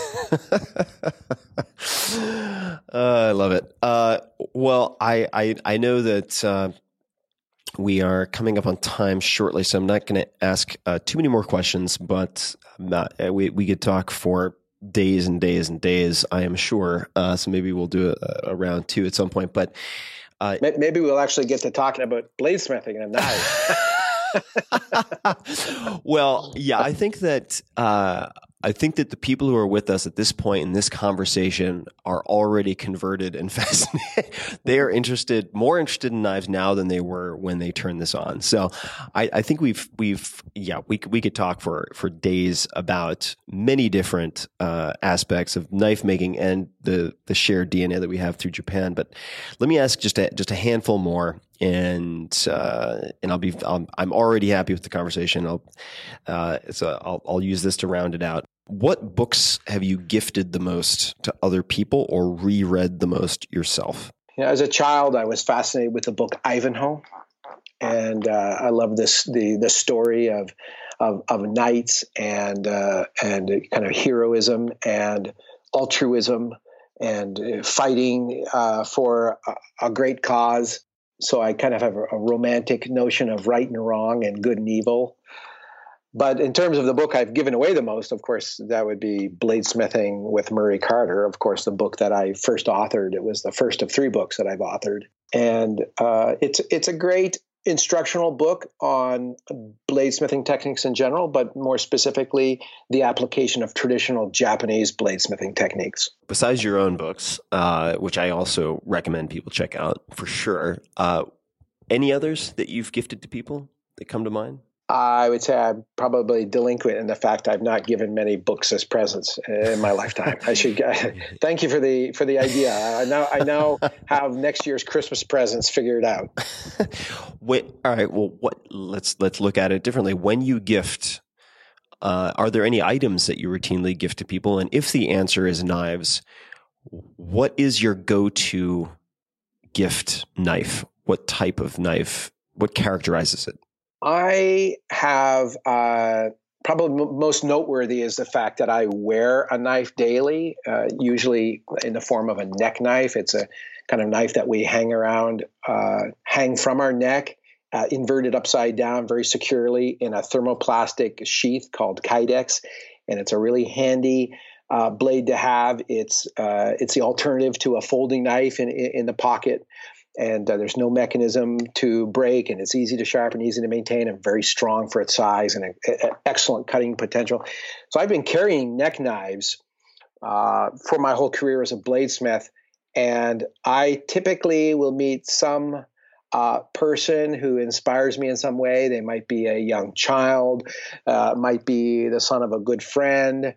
I love it. Well, I know that we are coming up on time shortly, so I'm not going to ask too many more questions, but we could talk for days and days and days, I am sure. So maybe we'll do a round two at some point. But maybe we'll actually get to talking about bladesmithing and knives. Well, yeah, I think that the people who are with us at this point in this conversation are already converted and fascinated. They are more interested in knives now than they were when they turned this on. So I think we could talk for days about many different aspects of knife making and the shared DNA that we have through Japan. But let me ask just a handful more. And I'm already happy with the conversation. I'll use this to round it out. What books have you gifted the most to other people or reread the most yourself? As a child, I was fascinated with the book Ivanhoe, and I love the story of knights and kind of heroism and altruism and fighting for a great cause. So I kind of have a romantic notion of right and wrong and good and evil. But in terms of the book I've given away the most, of course, that would be Bladesmithing with Murray Carter, of course, the book that I first authored. It was the first of 3 books that I've authored. And it's a great instructional book on bladesmithing techniques in general, but more specifically, the application of traditional Japanese bladesmithing techniques. Besides your own books, which I also recommend people check out for sure, any others that you've gifted to people that come to mind? I would say I'm probably delinquent in the fact I've not given many books as presents in my lifetime. I should thank you for the idea. I now have next year's Christmas presents figured out. Wait, all right. Well, let's look at it differently. When you gift, Are there any items that you routinely gift to people? And if the answer is knives, what is your go-to gift knife? What type of knife? What characterizes it? I have probably most noteworthy is the fact that I wear a knife daily, usually in the form of a neck knife. It's a kind of knife that we hang from our neck, inverted upside down very securely in a thermoplastic sheath called Kydex. And it's a really handy blade to have. It's the alternative to a folding knife in the pocket. And there's no mechanism to break, and it's easy to sharpen, easy to maintain, and very strong for its size and excellent cutting potential. So I've been carrying neck knives for my whole career as a bladesmith, and I typically will meet some person who inspires me in some way. They might be a young child, might be the son of a good friend.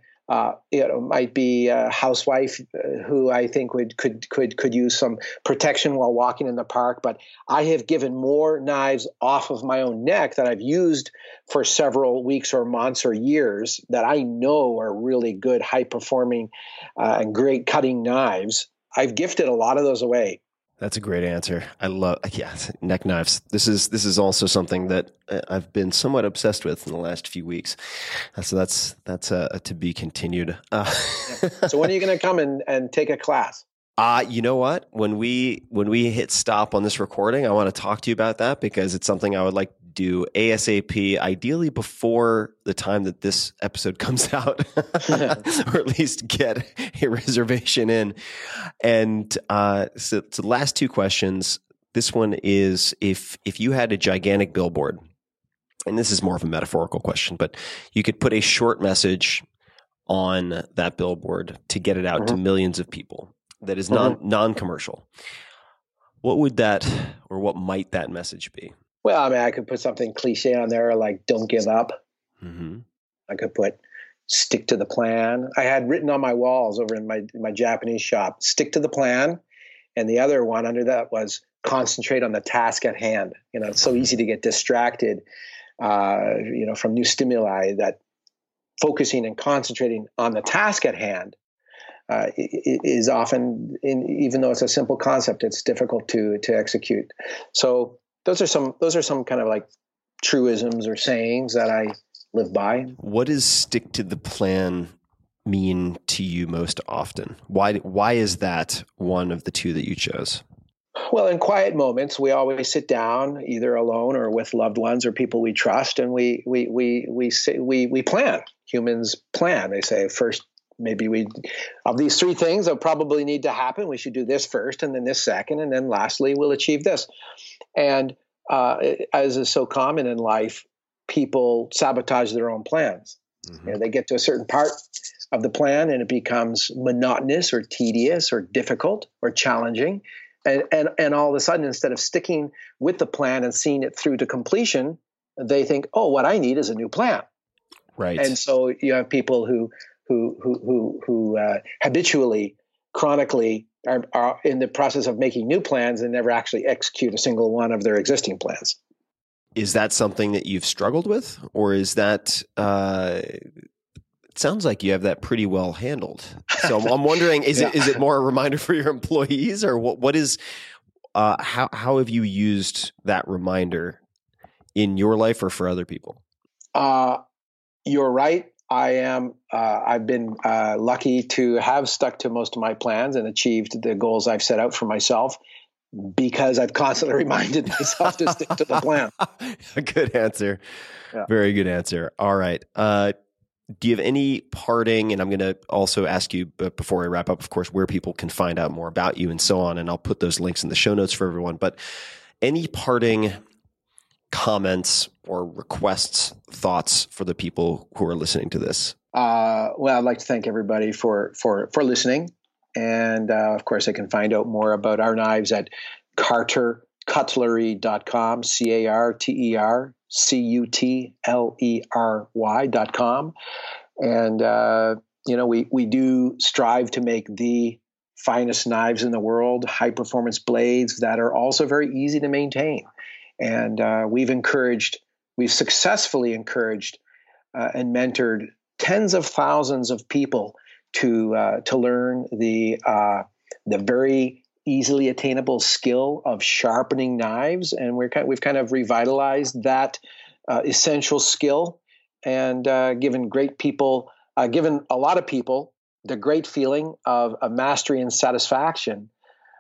Might be a housewife who I think could use some protection while walking in the park. But I have given more knives off of my own neck that I've used for several weeks or months or years that I know are really good, high performing, and great cutting knives. I've gifted a lot of those away. That's a great answer. I love, neck knives. This is also something that I've been somewhat obsessed with in the last few weeks. So that's to be continued. So when are you going to come and take a class? You know what? When we hit stop on this recording, I want to talk to you about that because it's something I would like to do ASAP, ideally before the time that this episode comes out, or at least get a reservation in. And so the last two questions. This one is if you had a gigantic billboard, and this is more of a metaphorical question, but you could put a short message on that billboard to get it out to millions of people that is non-commercial. What would that, or what might that message be? Well, I mean, I could put something cliche on there like "Don't give up." Mm-hmm. I could put "Stick to the plan." I had written on my walls over in my Japanese shop, "Stick to the plan," and the other one under that was "Concentrate on the task at hand." It's so easy to get distracted, from new stimuli that focusing and concentrating on the task at hand is often, even though it's a simple concept, it's difficult to execute. So those are some kind of like truisms or sayings that I live by. What does stick to the plan mean to you most often? Why is that one of the two that you chose? Well, in quiet moments, we always sit down, either alone or with loved ones or people we trust, and we plan. Humans plan. They say first, maybe of these three things that probably need to happen, we should do this first, and then this second, and then lastly, we'll achieve this. And as is so common in life, people sabotage their own plans. Mm-hmm. They get to a certain part of the plan, and it becomes monotonous or tedious or difficult or challenging. And all of a sudden, instead of sticking with the plan and seeing it through to completion, they think, "Oh, what I need is a new plan." Right. And so you have people who habitually, chronically are in the process of making new plans and never actually execute a single one of their existing plans. Is that something that you've struggled with, or is that? It sounds like you have that pretty well handled. So I'm wondering, is it more a reminder for your employees, or what is? How have you used that reminder in your life or for other people? You're right. I've been lucky to have stuck to most of my plans and achieved the goals I've set out for myself because I've constantly reminded myself to stick to the plan. A good answer. Yeah. Very good answer. All right. Do you have any parting, and I'm going to also ask you, before I wrap up, of course, where people can find out more about you and so on, and I'll put those links in the show notes for everyone, but any parting comments or requests, thoughts for the people who are listening to this? Well, I'd like to thank everybody for listening. And of course, I can find out more about our knives at CarterCutlery.com, CarterCutlery.com. And, we do strive to make the finest knives in the world, high performance blades that are also very easy to maintain. And we've successfully encouraged and mentored tens of thousands of people to learn the very easily attainable skill of sharpening knives, and we've kind of revitalized that essential skill, and given a lot of people the great feeling of mastery and satisfaction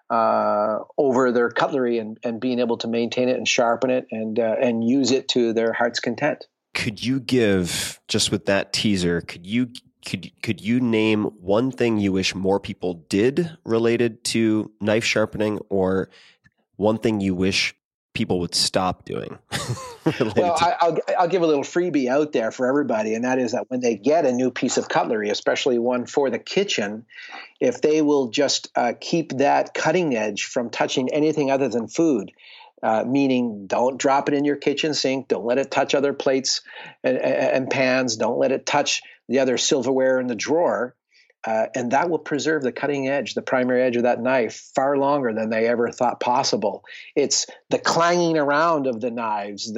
over their cutlery and being able to maintain it and sharpen it and use it to their heart's content. Could you give, just with that teaser, could you name one thing you wish more people did related to knife sharpening, or one thing you wish people would stop doing? Well, I'll give a little freebie out there for everybody, and that is that when they get a new piece of cutlery, especially one for the kitchen, if they will just keep that cutting edge from touching anything other than food, meaning don't drop it in your kitchen sink, don't let it touch other plates and pans, don't let it touch the other silverware in the drawer, and that will preserve the cutting edge, the primary edge of that knife, far longer than they ever thought possible. It's the clanging around of the knives,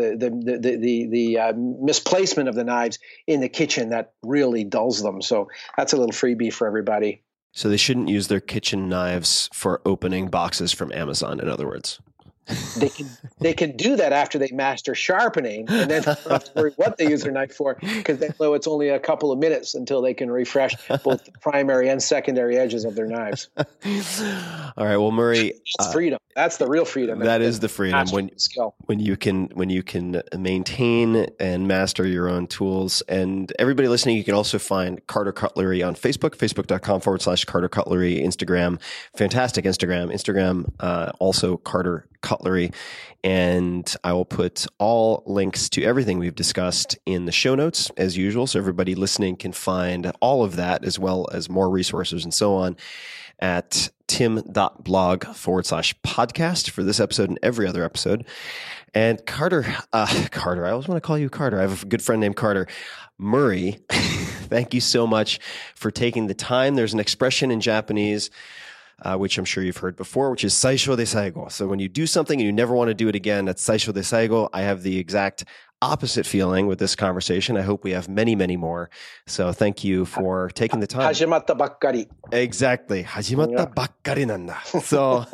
the misplacement of the knives in the kitchen that really dulls them. So that's a little freebie for everybody. So they shouldn't use their kitchen knives for opening boxes from Amazon, in other words. They can do that after they master sharpening, and then they don't have to worry what they use their knife for, because they know it's only a couple of minutes until they can refresh both the primary and secondary edges of their knives. All right, well, Murray, that's freedom. That's the real freedom. That is the freedom when you can maintain and master your own tools. And everybody listening, you can also find Carter Cutlery on Facebook, facebook.com/Carter Cutlery, Instagram, fantastic Instagram, also Carter Cutlery. And I will put all links to everything we've discussed in the show notes as usual, so everybody listening can find all of that as well as more resources and so on at tim.blog/podcast for this episode and every other episode. And Carter, I always want to call you Carter. I have a good friend named Carter. Murray, thank you so much for taking the time. There's an expression in Japanese, which I'm sure you've heard before, which is saisho de saigo. So when you do something and you never want to do it again, that's saisho de saigo. I have the exact opposite feeling with this conversation. I hope we have many, many more. So thank you for taking the time. Hajimatta bakkari. Exactly. Hajimatta bakkari nanda. So,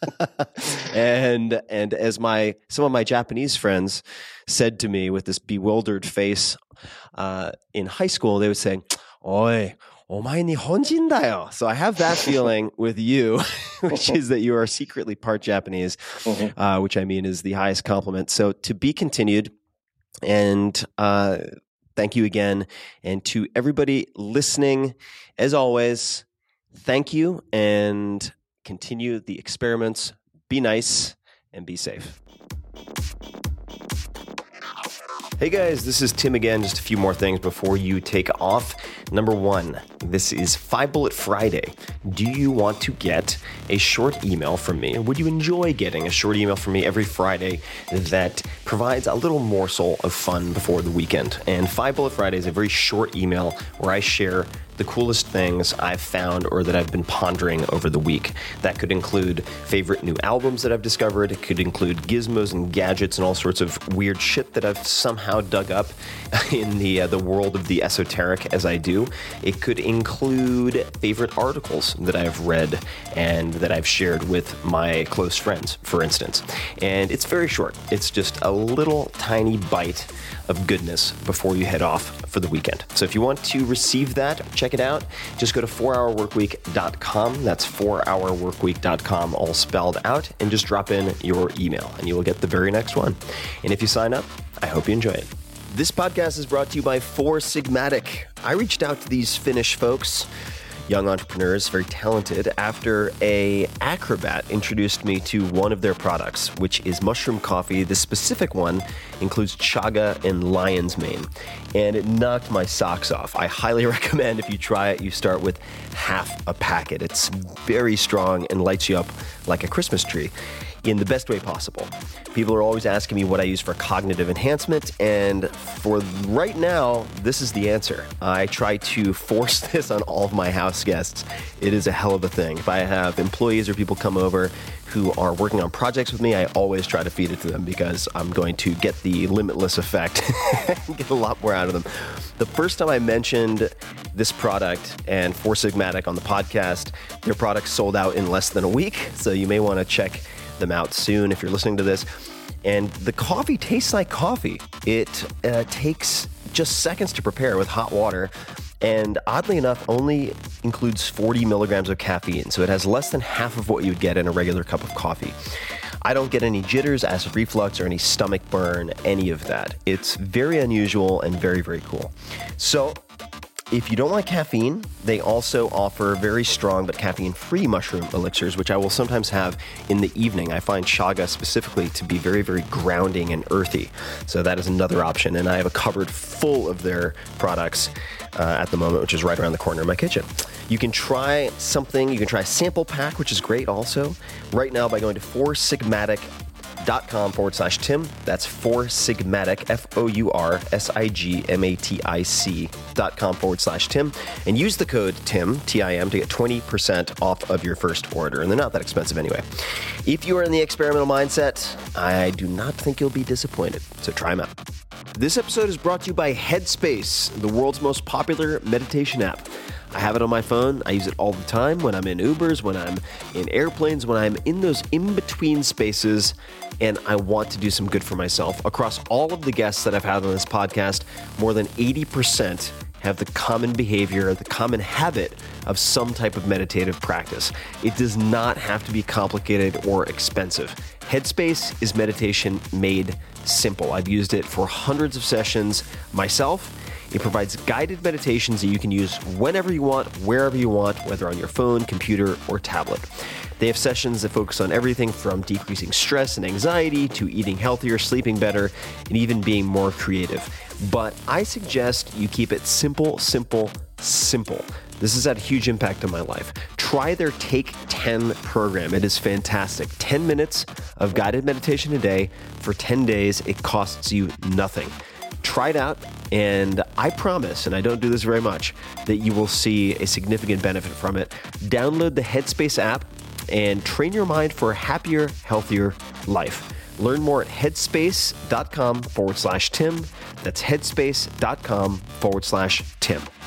and as some of my Japanese friends said to me with this bewildered face in high school, they would say, "Oi, omae Nihonjin da yo." So I have that feeling with you, which is that you are secretly part Japanese, which I mean is the highest compliment. So to be continued. And thank you again. And to everybody listening, as always, thank you, and continue the experiments. Be nice and be safe. Hey guys, this is Tim again. Just a few more things before you take off. Number one, this is 5 Bullet Friday. Do you want to get a short email from me? Would you enjoy getting a short email from me every Friday that provides a little morsel of fun before the weekend? And 5 Bullet Friday is a very short email where I share the coolest things I've found or that I've been pondering over the week. That could include favorite new albums that I've discovered. It could include gizmos and gadgets and all sorts of weird shit that I've somehow dug up in the world of the esoteric as I do. It could include favorite articles that I've read and that I've shared with my close friends, for instance. And it's very short. It's just a little tiny bite of goodness before you head off for the weekend. So if you want to receive that, check it out. Just go to 4hourworkweek.com. That's 4hourworkweek.com, all spelled out, and just drop in your email and you will get the very next one. And if you sign up, I hope you enjoy it. This podcast is brought to you by Four Sigmatic. I reached out to these Finnish folks, young entrepreneurs, very talented, after a acrobat introduced me to one of their products, which is mushroom coffee. The specific one includes chaga and lion's mane, and it knocked my socks off. I highly recommend if you try it, you start with half a packet. It's very strong and lights you up like a Christmas tree. in the best way possible. People are always asking me what I use for cognitive enhancement, and for right now, this is the answer. I try to force this on all of my house guests. It is a hell of a thing. If I have employees or people come over who are working on projects with me, I always try to feed it to them because I'm going to get the limitless effect and get a lot more out of them. The first time I mentioned this product and Four Sigmatic on the podcast, their product sold out in less than a week, so you may want to check them out soon if you're listening to this. And the coffee tastes like coffee. It takes just seconds to prepare with hot water, and oddly enough, only includes 40 milligrams of caffeine, so it has less than half of what you would get in a regular cup of coffee. I don't get any jitters, acid reflux, or any stomach burn, any of that. It's very unusual and very, very cool. So, if you don't like caffeine, they also offer very strong but caffeine-free mushroom elixirs, which I will sometimes have in the evening. I find chaga specifically to be very, very grounding and earthy. So that is another option. And I have a cupboard full of their products at the moment, which is right around the corner of my kitchen. You can try something. You can try a sample pack, which is great also, right now by going to foursigmatic.com/Tim. That's foursigmatic, foursigmatic.com/Tim, and use the code TIM, TIM, to get 20% off of your first order. And they're not that expensive anyway. If you are in the experimental mindset, I do not think you'll be disappointed. So try them out. This episode is brought to you by Headspace, the world's most popular meditation app. I have it on my phone. I use it all the time when I'm in Ubers, when I'm in airplanes, when I'm in those in-between spaces, and I want to do some good for myself. Across all of the guests that I've had on this podcast, more than 80% have the common behavior, the common habit of some type of meditative practice. It does not have to be complicated or expensive. Headspace is meditation made simple. I've used it for hundreds of sessions myself. It provides guided meditations that you can use whenever you want, wherever you want, whether on your phone, computer, or tablet. They have sessions that focus on everything from decreasing stress and anxiety to eating healthier, sleeping better, and even being more creative. But I suggest you keep it simple, simple, simple. This has had a huge impact on my life. Try their Take 10 program. It is fantastic. 10 minutes of guided meditation a day for 10 days. It costs you nothing. Try it out, and I promise, and I don't do this very much, that you will see a significant benefit from it. Download the Headspace app and train your mind for a happier, healthier life. Learn more at headspace.com/Tim. That's headspace.com/Tim.